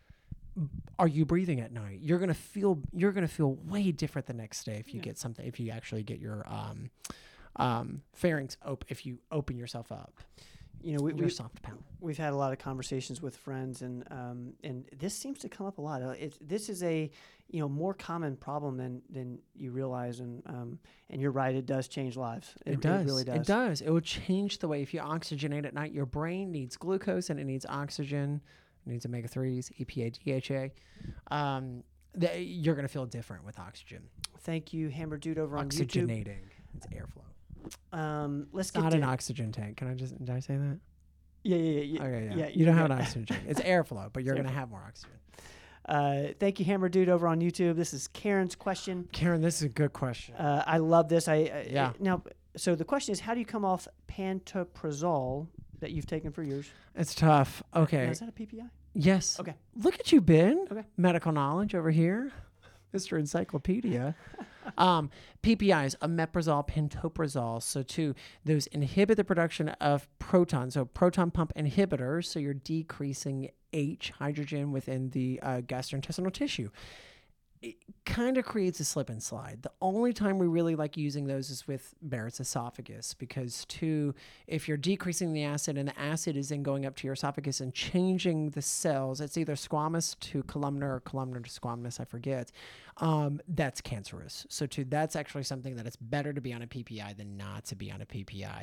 Are you breathing at night? You're going to feel, you're going to feel way different the next day if you yeah. get something, if you actually get your, um, um, pharynx open, if you open yourself up. You know, we, Your we, soft palate. We've had a lot of conversations with friends, and um, and this seems to come up a lot. It's, this is a, you know, more common problem than, than you realize, and um, and you're right, it does change lives. It, it does. It really does. It does. It will change the way, if you oxygenate at night, your brain needs glucose and it needs oxygen, it needs omega threes, E P A, D H A. Um, the, you're going to feel different with oxygen. Thank you, Hammer Dude over on Oxygenating. YouTube. It's airflow. Um, let's it's get not to an oxygen tank. Can I just, did I say that? Yeah, yeah, yeah. Okay, yeah. yeah you don't have yeah. an oxygen tank. It's airflow, but you're It's going to have more oxygen. Uh, thank you, Hammer Dude, over on YouTube. This is Karen's question. Karen, this is a good question. Uh, I love this. I, I Yeah. Now, so the question is, how do you come off pantoprazole that you've taken for years? It's tough. Okay. Now, is that a P P I? Yes. Okay. Look at you, Ben. Okay. Medical knowledge over here, Mister Encyclopedia. um, P P Is, omeprazole, pantoprazole. So, two, those inhibit the production of protons. So, proton pump inhibitors. So, you're decreasing H, hydrogen, within the uh, gastrointestinal tissue. It kind of creates a slip and slide. The only time we really like using those is with Barrett's esophagus because, two, if you're decreasing the acid and the acid is then going up to your esophagus and changing the cells, it's either squamous to columnar or columnar to squamous, I forget, um, that's cancerous. So, two, that's actually something that it's better to be on a P P I than not to be on a P P I.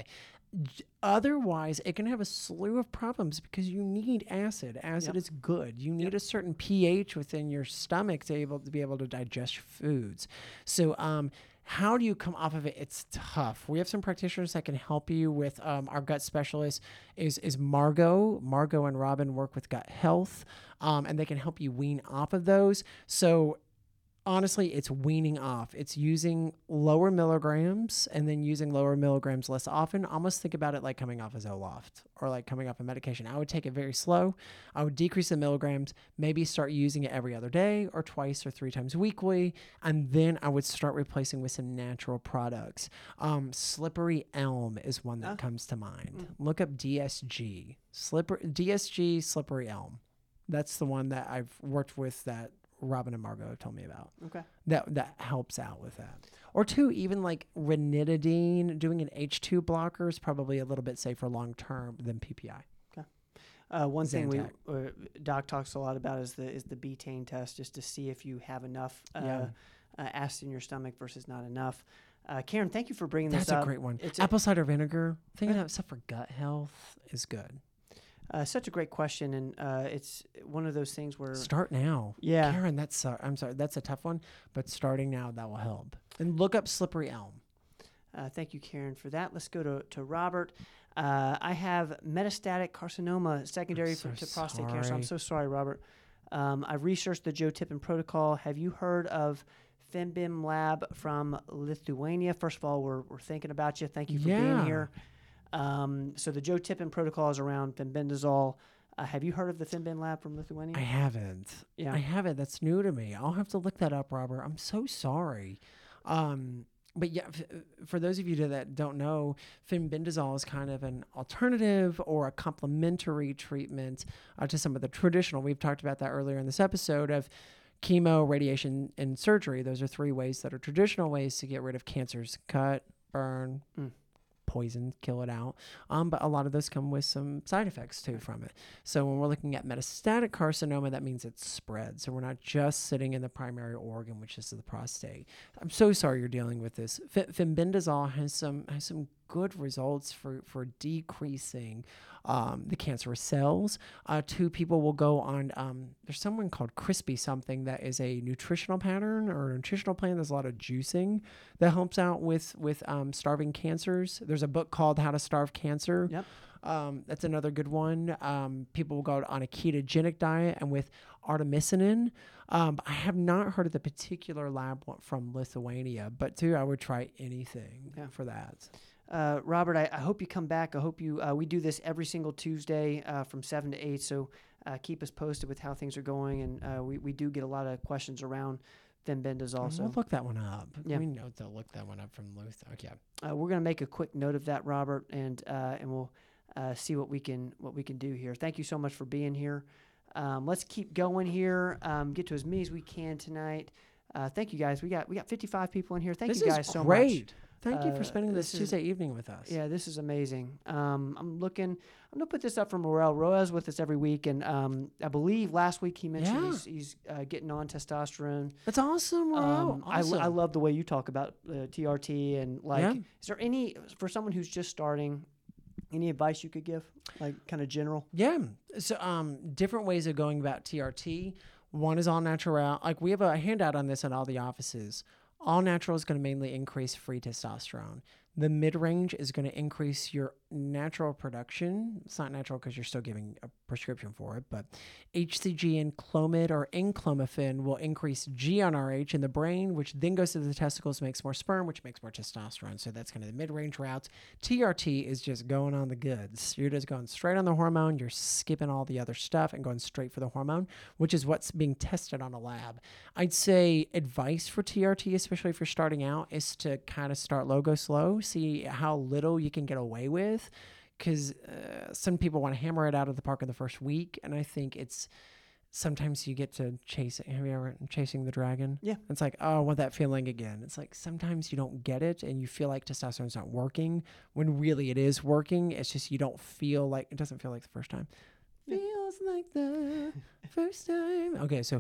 Otherwise, it can have a slew of problems because you need acid. Acid Yep. is good. You need Yep. a certain pH within your stomach to able to be able to digest foods. So, um, how do you come off of it? It's tough. We have some practitioners that can help you with. Um, our gut specialist is is Margot. Margot and Robin work with gut health, um, and they can help you wean off of those. So. Honestly, it's weaning off. It's using lower milligrams and then using lower milligrams less often. Almost think about it like coming off a Zoloft or like coming off a medication. I would take it very slow. I would decrease the milligrams, maybe start using it every other day or twice or three times weekly. And then I would start replacing with some natural products. Um, slippery elm is one that Uh, comes to mind. mm. Look up D S G. Slipper, D S G slippery elm. That's the one that I've worked with that Robin and Margot have told me about. Okay. That that helps out with that. Or two, even like ranitidine, doing an H two blocker is probably a little bit safer long term than P P I. Uh, one thing we Zantac. uh, Doc talks a lot about is the is the betaine test, just to see if you have enough uh, Yeah. uh, acid in your stomach versus not enough. Uh, Karen, thank you for bringing That's this up. a great one. It's a- Apple cider vinegar, thinking Yeah. of stuff for gut health is good. Uh, such a great question, and uh, it's one of those things where Start now. yeah, Karen, that's uh, I'm sorry, that's a tough one, but starting now that will help. And look up slippery elm. uh, thank you, Karen, for that. Let's go to to Robert. Uh, I have metastatic carcinoma secondary I'm so for, to prostate cancer. I'm sorry. so sorry, Robert. Um, I researched the Joe Tippin protocol. Have you heard of Fembim Lab from Lithuania? First of all, we're we're thinking about you. Thank you for being Yeah. here. Um, so the Joe Tippin protocol is around fembendazole. Uh, have you heard of the Fembim Lab from Lithuania? I haven't. yeah. I haven't. That's new to me. I'll have to look that up, Robert. I'm so sorry. Um, but yeah, f- for those of you that don't know, fembendazole is kind of an alternative or a complementary treatment uh, to some of the traditional. We've talked about that earlier in this episode of chemo, radiation, and surgery. Those are three ways that are traditional ways to get rid of cancers: cut, burn, Mm. poison, kill it out. Um, but a lot of those come with some side effects too from it. So when we're looking at metastatic carcinoma, that means it's spread. So we're not just sitting in the primary organ, which is the prostate. I'm so sorry you're dealing with this. F- fembendazole has some has some good results for for decreasing um, the cancerous cells. Uh, two people will go on. Um, there's someone called Crispy something that is a nutritional pattern or a nutritional plan. There's a lot of juicing that helps out with with um, starving cancers. There's a book called How to Starve Cancer. Yep. Um, that's another good one. Um, people will go on a ketogenic diet and with artemisinin. Um, I have not heard of the particular lab one from Lithuania, but too, I would try anything Yeah. for that. Uh, Robert, I, I hope you come back. I hope you. Uh, we do this every single Tuesday uh, from seven to eight. So uh, keep us posted with how things are going, and uh, we we do get a lot of questions around fembendazole. Also, We'll look that one up. Yeah. We know to look that one up from Luther. Okay. uh, we're gonna make a quick note of that, Robert, and uh, and we'll uh, see what we can what we can do here. Thank you so much for being here. Um, let's keep going here. Um, get to as many as we can tonight. Uh, thank you guys. We got we got fifty-five people in here. Thank This you is guys so much. great. Thank you Uh, for spending this, this is- Tuesday evening with us. Yeah, this is amazing. Um, I'm looking. I'm gonna put this up for Morel. Roa's with us every week, and um, I believe last week he mentioned Yeah. he's, he's uh, getting on testosterone. That's awesome, bro. Um, I, awesome. lo- I love the way you talk about uh, T R T and like. Yeah. Is there any for someone who's just starting? Any advice you could give, like kind of general? Yeah. So, um, different ways of going about T R T. One is all natural. Like we have a handout on this in all the offices. All natural is going to mainly increase free testosterone. The mid-range is going to increase your natural production. It's not natural because you're still giving a prescription for it, but H C G and Clomid or enclomiphene will increase G N R H in the brain, which then goes to the testicles, makes more sperm, which makes more testosterone. So that's kind of the mid-range routes. T R T is just going on the goods. You're just going straight on the hormone. You're skipping all the other stuff and going straight for the hormone, which is what's being tested on a lab. I'd say advice for T R T, especially if you're starting out, is to kind of start low, go slow, see how little you can get away with. Because uh, some people want to hammer it out of the park in the first week, and I think it's sometimes you get to chase it. Have you ever chasing the dragon? Yeah. It's like, oh, I want that feeling again. It's like sometimes you don't get it, and you feel like testosterone's not working when really it is working. It's just you don't feel like it doesn't feel like the first time. Yeah. Feels like the first time. Okay, so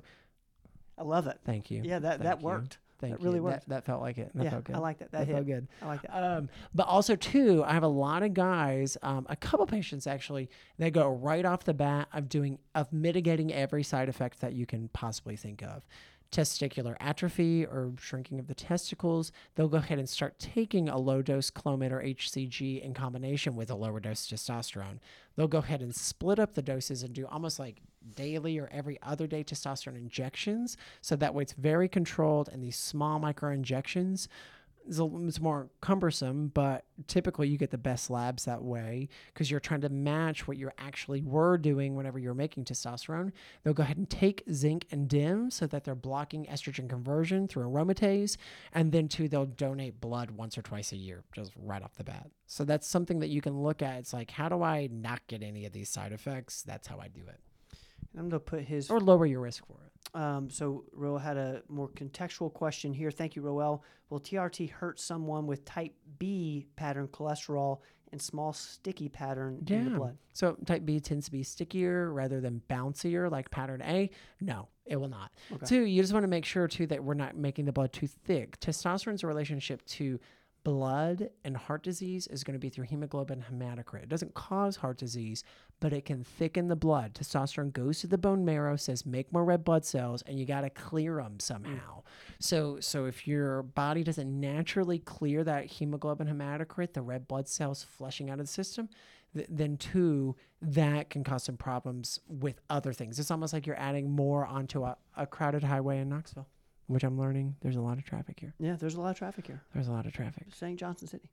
I love it. thank you. Yeah, that, Thank that you. worked. Thank That really you. worked. That, that felt like it. That yeah, felt good. I like that. That, That hit. felt good. I like that. Um, but also, too, I have a lot of guys, um, a couple patients actually, that go right off the bat of doing, of mitigating every side effect that you can possibly think of. Testicular atrophy or shrinking of the testicles, they'll go ahead and start taking a low dose Clomid or H C G in combination with a lower dose testosterone. They'll go ahead and split up the doses and do almost like daily or every other day testosterone injections. So that way it's very controlled, and these small micro injections, it's more cumbersome, but typically you get the best labs that way because you're trying to match what you actually were doing whenever you're making testosterone. They'll go ahead and take zinc and D I M so that they're blocking estrogen conversion through aromatase. And then, too, they'll donate blood once or twice a year, just right off the bat. So that's something that you can look at. It's like, how do I not get any of these side effects? That's how I do it. I'm going to put his... Or lower your risk for it. Um, so Roel had a more contextual question here. Thank you, Roel. Will T R T hurt someone with type B pattern cholesterol and small sticky pattern Yeah. in the blood? So type B tends to be stickier rather than bouncier like pattern A. No, it will not. Okay. Two, you just want to make sure, too, that we're not making the blood too thick. Testosterone's relationship to blood and heart disease is going to be through hemoglobin hematocrit. It doesn't cause heart disease, but it can thicken the blood. Testosterone goes to the bone marrow, says make more red blood cells, and you got to clear them somehow. Mm. So, so if your body doesn't naturally clear that hemoglobin hematocrit, the red blood cells flushing out of the system, th- then two, that can cause some problems with other things. It's almost like you're adding more onto a, a crowded highway in Knoxville, which I'm learning there's a lot of traffic here. Yeah, there's a lot of traffic here. There's a lot of traffic. Saint Johnson City.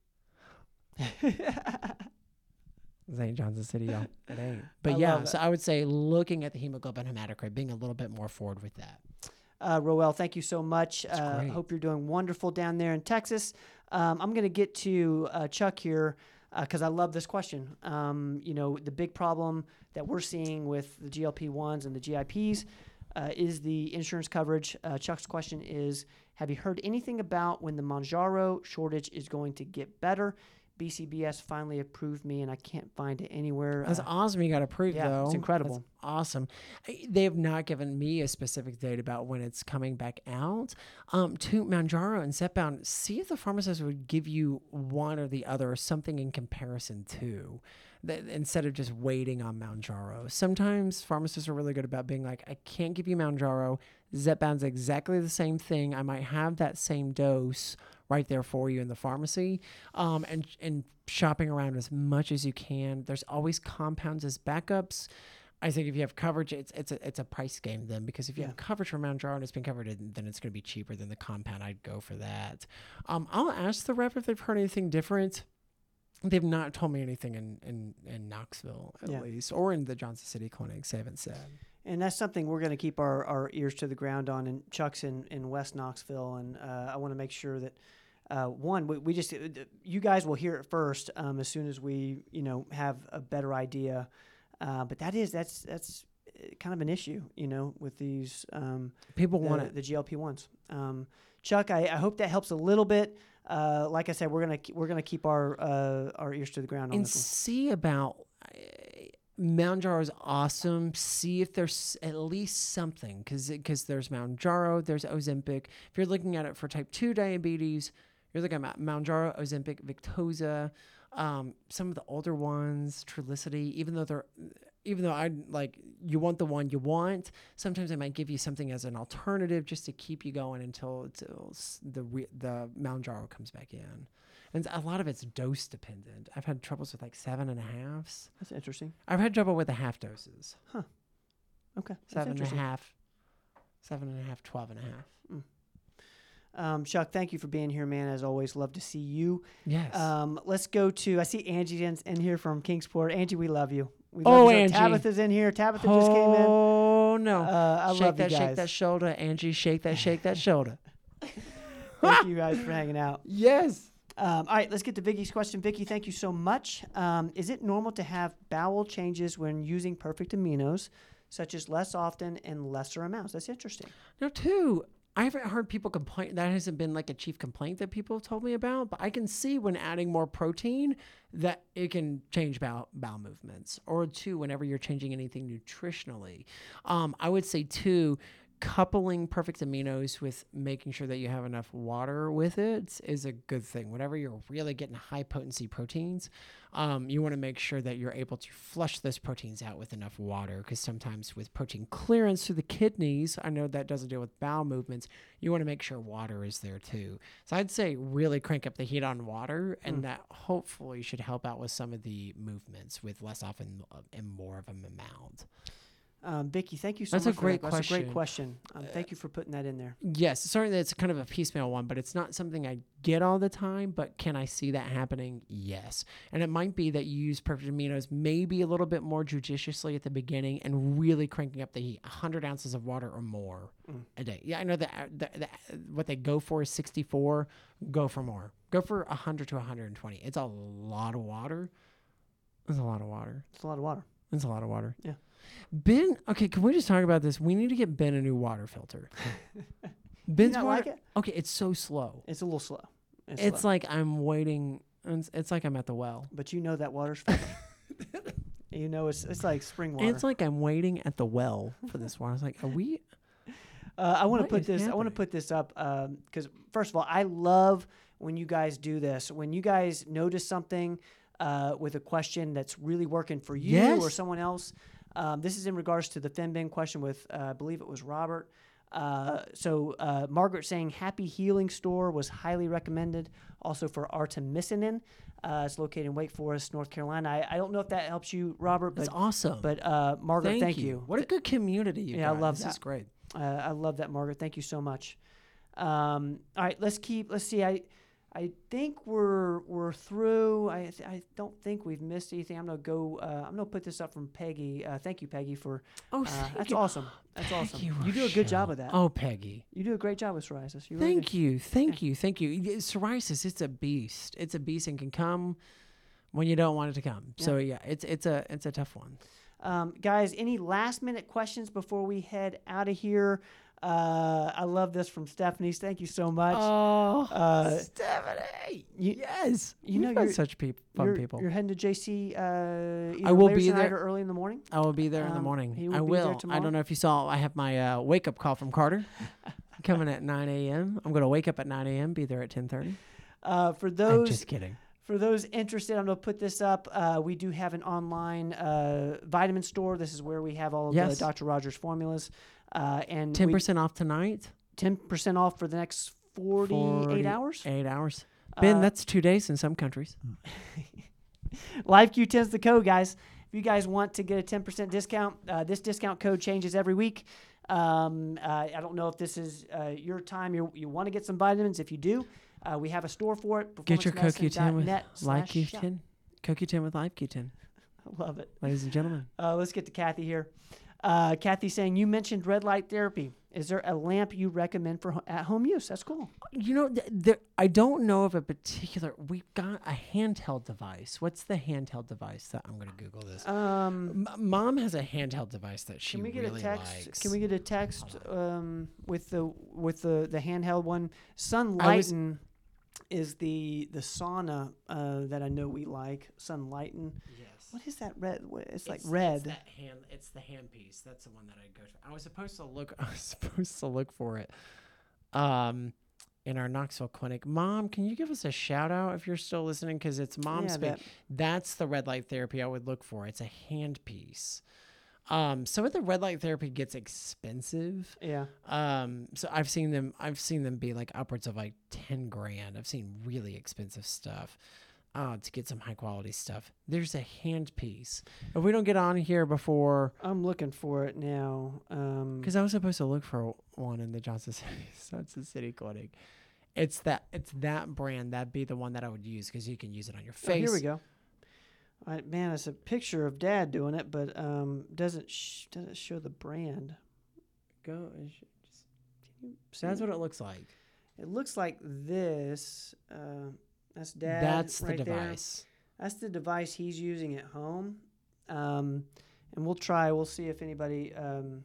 Saint Johnson City, y'all. It ain't. I But yeah, love so I would say looking at the hemoglobin hematocrit, being a little bit more forward with that. Uh, Roel, thank you so much. That's Uh, great. hope you're doing wonderful down there in Texas. Um, I'm going to get to uh, Chuck here because I love this question. Um, you know, the big problem that we're seeing with the G L P ones and the G I Ps uh, is the insurance coverage. Uh, Chuck's question is, have you heard anything about when the Mounjaro shortage is going to get better? B C B S finally approved me, and I can't find it anywhere. That's Uh, awesome. You got approved, yeah, though. it's incredible. That's awesome. I- They have not given me a specific date about when it's coming back out. Um, to Mounjaro and Zepbound, see if the pharmacist would give you one or the other or something in comparison to, that instead of just waiting on Mounjaro. Sometimes pharmacists are really good about being like, I can't give you Mounjaro. Zepbound's exactly the same thing. I might have that same dose right there for you in the pharmacy, um, and and shopping around as much as you can. There's always compounds as backups. I think if you have coverage, it's it's a it's a price game then, because if you Yeah. have coverage for Mounjaro and it's been covered, then it's going to be cheaper than the compound. I'd go for that. Um, I'll ask the rep if they've heard anything different. They've not told me anything in, in, in Knoxville, at Yeah. least, or in the Johnson City clinics. They haven't said. And that's something we're going to keep our, our ears to the ground on. And Chuck's in, in West Knoxville, and uh, I want to make sure that uh, one, we, we just you guys will hear it first um, as soon as we you know have a better idea. Uh, but that is that's that's kind of an issue, you know, with these um, People the, want it. the G L P ones. Um, Chuck, I, I hope that helps a little bit. Uh, like I said, we're gonna we're gonna keep our uh, our ears to the ground on And this one. see about uh, Mounjaro is awesome. See if there's at least something, because because there's Mounjaro, there's Ozempic. If you're looking at it for type two diabetes, You're looking at Mounjaro, Ozempic, Victoza, um, some of the older ones, Trulicity. Even though they're, even though I like you want the one you want, sometimes I might give you something as an alternative just to keep you going until, until s- the re- the Mounjaro comes back in. And a lot of it's dose dependent. I've had troubles with like seven and a halves. That's interesting. I've had trouble with the half doses. Okay. That's Seven and a interesting. half, seven and a half, twelve and a half. Um, Chuck, thank you for being here, man. As always, love to see you. Yes. Um, let's go to, I see Angie in, in here from Kingsport. Angie, we love you. We Oh, love you. Angie. Tabitha's in here. Tabitha just came in. Oh no! Uh, I shake love that, you guys. shake that shoulder, Angie. Shake that, shake that shoulder. Thank you guys for hanging out. Yes. Um, all right, let's get to Vicky's question. Vicky, thank you so much. Um, is it normal to have bowel changes when using perfect aminos, such as less often and lesser amounts? That's interesting. No, too. I haven't heard people complain. That hasn't been like a chief complaint that people have told me about. But I can see when adding more protein that it can change bowel, bowel movements. Or two, whenever you're changing anything nutritionally. Um, I would say two, coupling perfect aminos with making sure that you have enough water with it is a good thing. Whenever you're really getting high potency proteins, um, you want to make sure that you're able to flush those proteins out with enough water, because sometimes with protein clearance through the kidneys, I know that doesn't deal with bowel movements, you want to make sure water is there too. So I'd say really crank up the heat on water, and Mm. that hopefully should help out with some of the movements with less often uh, and more of an amount. Um, Vicky, thank you so That's a much. great for that. That's a great question. question. Um, thank you for putting that in there. Yes, certainly it's kind of a piecemeal one, but it's not something I get all the time. But can I see that happening? Yes. And it might be that you use perfect aminos maybe a little bit more judiciously at the beginning and really cranking up the heat, one hundred ounces of water or more Mm. a day. Yeah, I know that the, the, what they go for is sixty-four. Go for more. Go for one hundred to one hundred twenty. It's a lot of water. It's a lot of water. It's a lot of water. It's a lot of water. Yeah. Ben, okay, can we just talk about this? We need to get Ben a new water filter. You Ben's not water, like it? okay, it's so slow. It's a little slow. It's, It's slow. like I'm waiting. It's, it's like I'm at the well. But you know that water's filtered. You know it's it's like spring water. It's like I'm waiting at the well for this water. I was like, are we? Uh, I want to What put is this. I want to happening? put this up because first of all, I love when you guys do this. When you guys notice something uh, with a question that's really working for you or Yes. someone else. Um, this is in regards to the FemBin question with, uh, I believe it was Robert. Uh, so uh, Margaret saying Happy Healing Store was highly recommended. Also for artemisinin. Uh, it's located in Wake Forest, North Carolina. I, I don't know if that helps you, Robert, but That's awesome. but uh, Margaret, thank, thank you. you. What a good community you Yeah, I got. love this that. is great. Uh, I love that, Margaret. Thank you so much. Um, all right, let's keep. Let's see. I, I think we're we're through. I th- I don't think we've missed anything. I'm gonna go. Uh, I'm gonna put this up from Peggy. Uh, thank you, Peggy, for. Oh, Uh, thank that's you. awesome. That's Thank awesome. You, You do a good job Rochelle. with that. Oh, Peggy. You do a great job with psoriasis. You really Thank do. you. Thank you. Thank you. Y- Psoriasis, it's a beast. It's a beast and can come when you don't want it to come. So yeah, it's it's a it's a tough one. Um, guys, any last minute questions before we head out of here? Uh, I love this from Stephanie. Thank you so much. Oh, Uh, Stephanie. you- yes. you know We've got you're- such peop fun you're, people. You're heading to J C. Uh, either I will later be tonight there. or early in the morning. I will be there in the Um, morning. he will I be there will. I tomorrow? don't know if you saw. I have my uh, wake up call from Carter coming at nine a.m. I'm going to wake up at nine a.m. Be there at ten thirty. Uh, for I'm those just kidding. For those interested, I'm going to put this up. Uh, we do have an online uh, vitamin store. This is where we have all of Yes. the Doctor Rogers formulas. Uh, and Ten we- percent off tonight. ten percent off for the next forty-eight forty hours. Eight hours. Ben, Uh, that's two days in some countries. Live Q ten is the code, guys. If you guys want to get a ten percent discount, uh, this discount code changes every week. Um, uh, I don't know if this is uh, your time. You you want to get some vitamins. If you do, uh, we have a store for it. Get your CoQ ten with performance medicine dot net Live slash Q shop. ten. CoQ ten with Live Q ten. I love it. Ladies and gentlemen. Uh, let's get to Kathy here. Uh, Kathy saying, you mentioned red light therapy. Is there a lamp you recommend for ho- at-home use? That's cool. You know, th- there, I don't know of a particular. We've got a handheld device. What's the handheld device that I'm going to Google this? Um, M- Mom has a handheld device that she can we get really a text? likes. Can we get a text um, with the with the, the handheld one? I was- Sunlighten is the the sauna uh, that I know we like. Sunlighten. Yes. What is that red? what- It's like It's red. that hand. It's the hand piece. That's the one that I go to. I was supposed to look. I was supposed to look for it. Um, in our Knoxville clinic. Mom, can you give us a shout out if you're still listening? Because it's Mom Yeah, I Speak. bet. That's the red light therapy I would look for. It's a handpiece. Um, some of the red light therapy gets expensive. Yeah. Um, so I've seen them. I've seen them be like upwards of like ten grand. I've seen really expensive stuff. Uh, to get some high quality stuff. There's a handpiece. If we don't get on here before, I'm looking for it now. Um, because I was supposed to look for one in the Johnson City, Johnson City clinic. It's that. It's that brand. That'd be the one that I would use because you can use it on your oh, face. here we go. All right, man, it's a picture of Dad doing it, but um, doesn't sh- doesn't show the brand. Go. and sh- Just, See that's it? what it looks like. It looks like this. Uh, that's Dad. That's the right there. device. That's the device he's using at home. Um, and we'll try. We'll see if anybody. Um,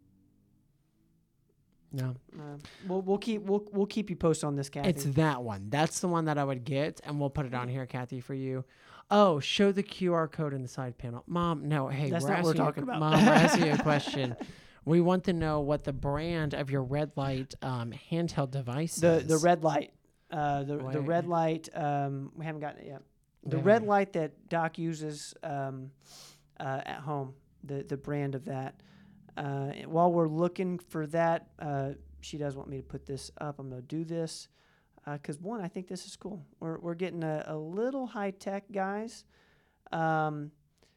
No. uh, we'll we'll keep we'll we'll keep you posted on this, Kathy. It's that one. That's the one that I would get, and we'll put it on here, Kathy, for you. Oh, show the Q R code in the side panel. Mom, no, hey, That's we're not what asking we're you- talking about. Mom, we're asking you a question. We want to know what the brand of your red light um, handheld device the is. the red light. Uh, the the Wait. red light. Um, we haven't gotten it yet. The We red haven't. light that Doc uses um, uh, at home. The the brand of that. Uh, while we're looking for that, uh, she does want me to put this up. I'm going to do this because one, I think this is cool. We're we're getting a, a little high tech, guys. Um,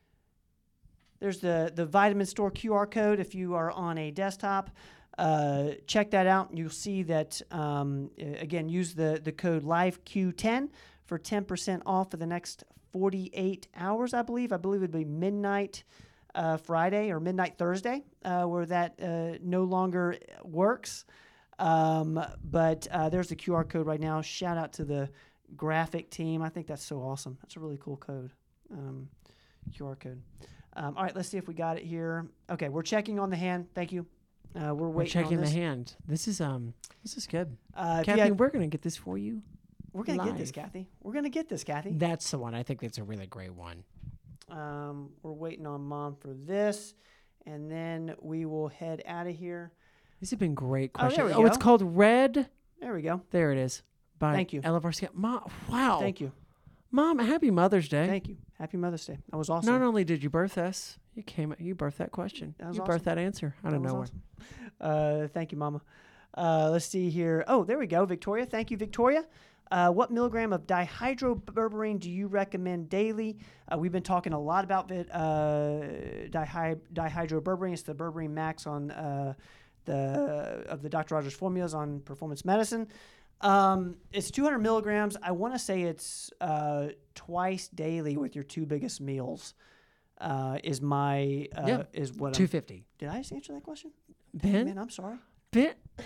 there's the the Vitamin Store Q R code if you are on a desktop. Uh, check that out, and you'll see that. Um, a- again, use the the code live Q ten for ten percent off for the next forty-eight hours. I believe. I believe it'd be midnight uh, Friday or midnight Thursday, uh, where that uh, no longer works. Um, but uh, there's the Q R code right now. Shout out to the graphic team. I think that's so awesome. That's a really cool code. Um, Q R code. Um, all right, let's see if we got it here. Okay, we're checking on the hand. Thank you. Uh, we're We're waiting checking on the this. hand. This is um, this is good. Uh, if you Kathy, had- we're gonna get this for you. we're gonna get this, live. Kathy. We're gonna get this, Kathy. That's the one. I think that's a really great one. Um, we're waiting on Mom for this, and then we will head out of here. These have been great Oh, there questions. we Oh, it's go. called Red. There we go. There it is. By Thank you. Ella Varskia. Mom, wow. Thank you. Mom, happy Mother's Day. Thank you. Happy Mother's Day. That was awesome. Not only did you birth us, you came, you birthed that question. That was you awesome. birthed that answer out That of was nowhere. awesome. Uh, thank you, Mama. Uh, let's see here. Oh, there we go, Victoria. Thank you, Victoria. Uh, what milligram of dihydroberberine do you recommend daily? Uh, we've been talking a lot about it, uh, dihy- dihydroberberine. It's the berberine max on uh, the of the Doctor Rogers formulas on performance medicine. Um, it's two hundred milligrams. I want to say it's uh, twice daily with your two biggest meals. Uh, is my uh, Yeah. is what two I'm, fifty. did I just answer that question? Ben? Man, I'm sorry. Ben? Are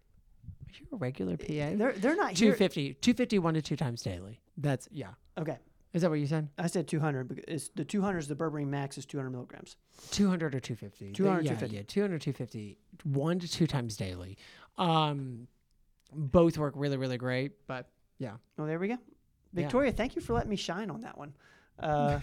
you a regular P A? They're they're not two here. fifty. two fifty one to two times daily. That's, yeah. Okay, Is that what you said? I said two hundred. Because it's, the two hundred is the berberine max is two hundred milligrams. two hundred or two fifty. two hundred, yeah, two fifty. Yeah, two hundred, two fifty. One to two times daily. Um, both work really, really great, but yeah. Oh, there we go. Yeah. Victoria, thank you for letting me shine on that one. Uh,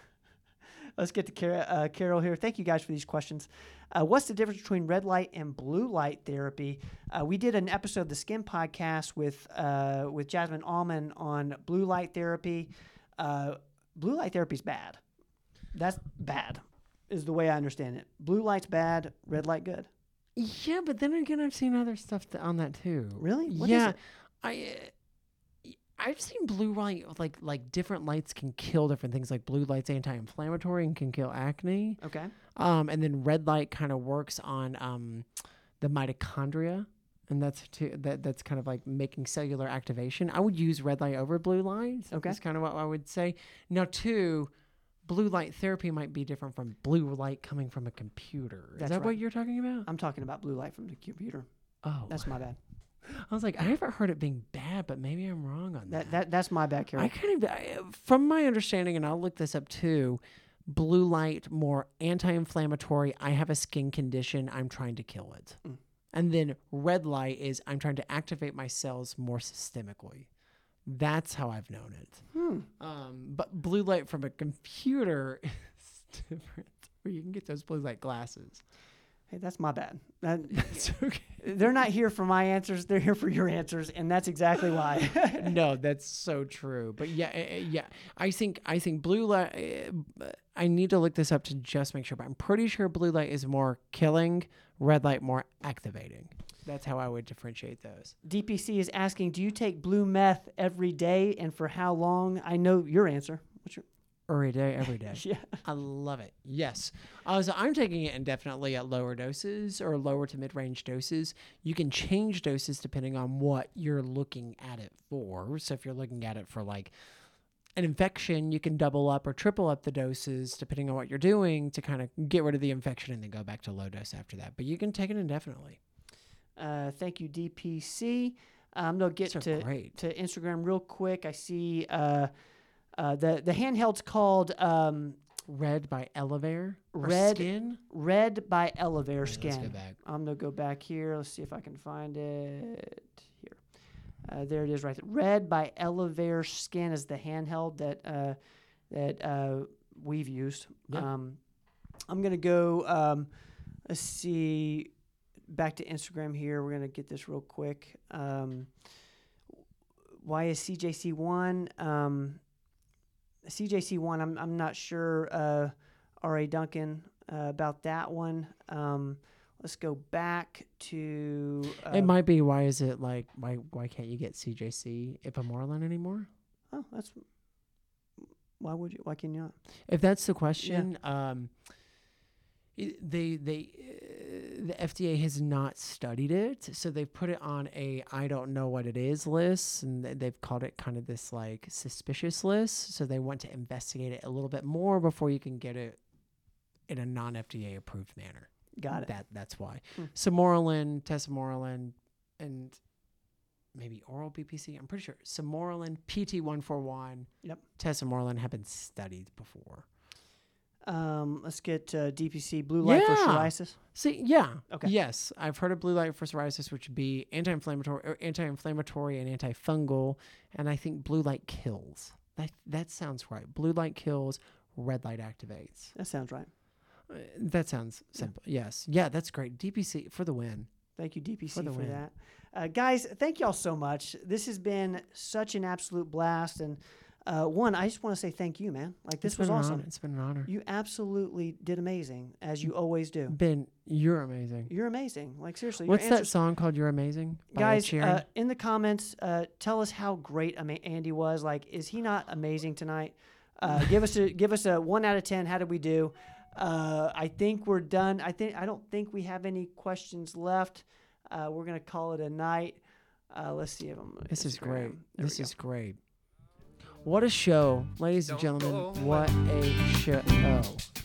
let's get to Car- uh, Carol here. Thank you guys for these questions. Uh, what's the difference between red light and blue light therapy? Uh, we did an episode of the Skin Podcast with uh, with Jasmine Allman on blue light therapy. Uh, blue light therapy is bad. That's bad, is the way I understand it. Blue light's bad, red light good. Yeah, but then again, I've seen other stuff th- on that too. Really? What is yeah, it? I. Uh, I've seen blue light, like like different lights can kill different things. Like blue light's anti-inflammatory and can kill acne. Okay. Um, and then red light kind of works on um, the mitochondria, and that's too, that that's kind of like making cellular activation. I would use red light over blue light. Okay. That's kind of what I would say. Now, two, blue light therapy might be different from blue light coming from a computer. Is That's that what right. you're talking about? I'm talking about blue light from the computer. Oh, That's my bad. I was like, I haven't heard it being bad, but maybe I'm wrong on that. That that that's my bad, Carol. I kind of, I, from my understanding, and I'll look this up too, blue light more anti-inflammatory. I have a skin condition. I'm trying to kill it. Mm. And then red light is I'm trying to activate my cells more systemically. That's how I've known it. Hmm. Um, but blue light from a computer is different. Where you can get those blue light glasses. Hey, that's my bad. That, It's okay. they're not here for my answers. They're here for your answers, and that's exactly why. No, that's so true. But yeah, uh, uh, yeah. I think I think blue light. Uh, I need to look this up to just make sure, but I'm pretty sure blue light is more killing, red light more activating. That's how I would differentiate those. D P C is asking, do you take blue meth every day, and for how long? I know your answer. What's your? Every day, every day. Yeah. I love it. Yes. Uh, so I'm taking it indefinitely at lower doses or lower to mid-range doses. You can change doses depending on what you're looking at it for. So if you're looking at it for like an infection, you can double up or triple up the doses depending on what you're doing to kind of get rid of the infection and then go back to low dose after that. But you can take it indefinitely. Uh, thank you, D P C. I'm going to get Those to are great. to Instagram real quick. I see uh, uh, the the handheld's called um, Red by Elevare or Red- Skin. Red by Elevare Wait, let's Scan. go back. I'm going to go back here. Let's see if I can find it here. Uh, there it is right there. Red by Elevare Scan is the handheld that uh, that uh, we've used. Yeah. Um, I'm going to go, um, let's see, back to Instagram here. We're going to get this real quick. Um, why is C J C one? Um, C J C one, I'm, I'm not sure, uh, R A Duncan, uh, about that one. Um, let's go back to... Uh, It might be why is it like why why can't you get C J C Ipamorelin anymore? Oh, that's... Why would you? Why can you not? If that's the question, um, i- they they uh, the F D A has not studied it, so they've put it on a I don't know what it is list, and th- they've called it kind of this like suspicious list. So they want to investigate it a little bit more before you can get it in a non F D A approved manner. Got it. That that's why. Hmm. Samorelin, Tesamorelin, and maybe oral B P C. I'm pretty sure Samorelin, P T one forty-one, Yep. Tesamorelin have been studied before. Um, let's get uh, D P C blue light for Yeah. psoriasis. See, yeah, Okay. yes, I've heard of blue light for psoriasis, which would be anti-inflammatory, or anti-inflammatory and antifungal, and I think blue light kills. That that sounds right. Blue light kills, red light activates. That sounds right. Uh, that sounds simple. Yes, yeah, that's great. D P C for the win. Thank you, D P C, For for, the win. that. Uh, guys, thank y'all so much. This has been such an absolute blast. And uh, one, I just want to say thank you, man. Like, this It's was been an awesome. honor. It's been an honor. You absolutely did amazing, as you always do. Ben, you're amazing. You're amazing. Like, seriously. What's your that answers- song called? You're amazing, by Ed Guys, Sheeran? uh, in the comments, uh, tell us how great Ama- Andy was. Like, is he not amazing tonight? Uh, give us a give us a one out of ten. How did we do? Uh, I think we're done. I think I don't think we have any questions left. Uh, we're gonna call it a night. Uh, let's see if I'm. This is Instagram. great. There This we go. is great. What a show, ladies and gentlemen. What a show.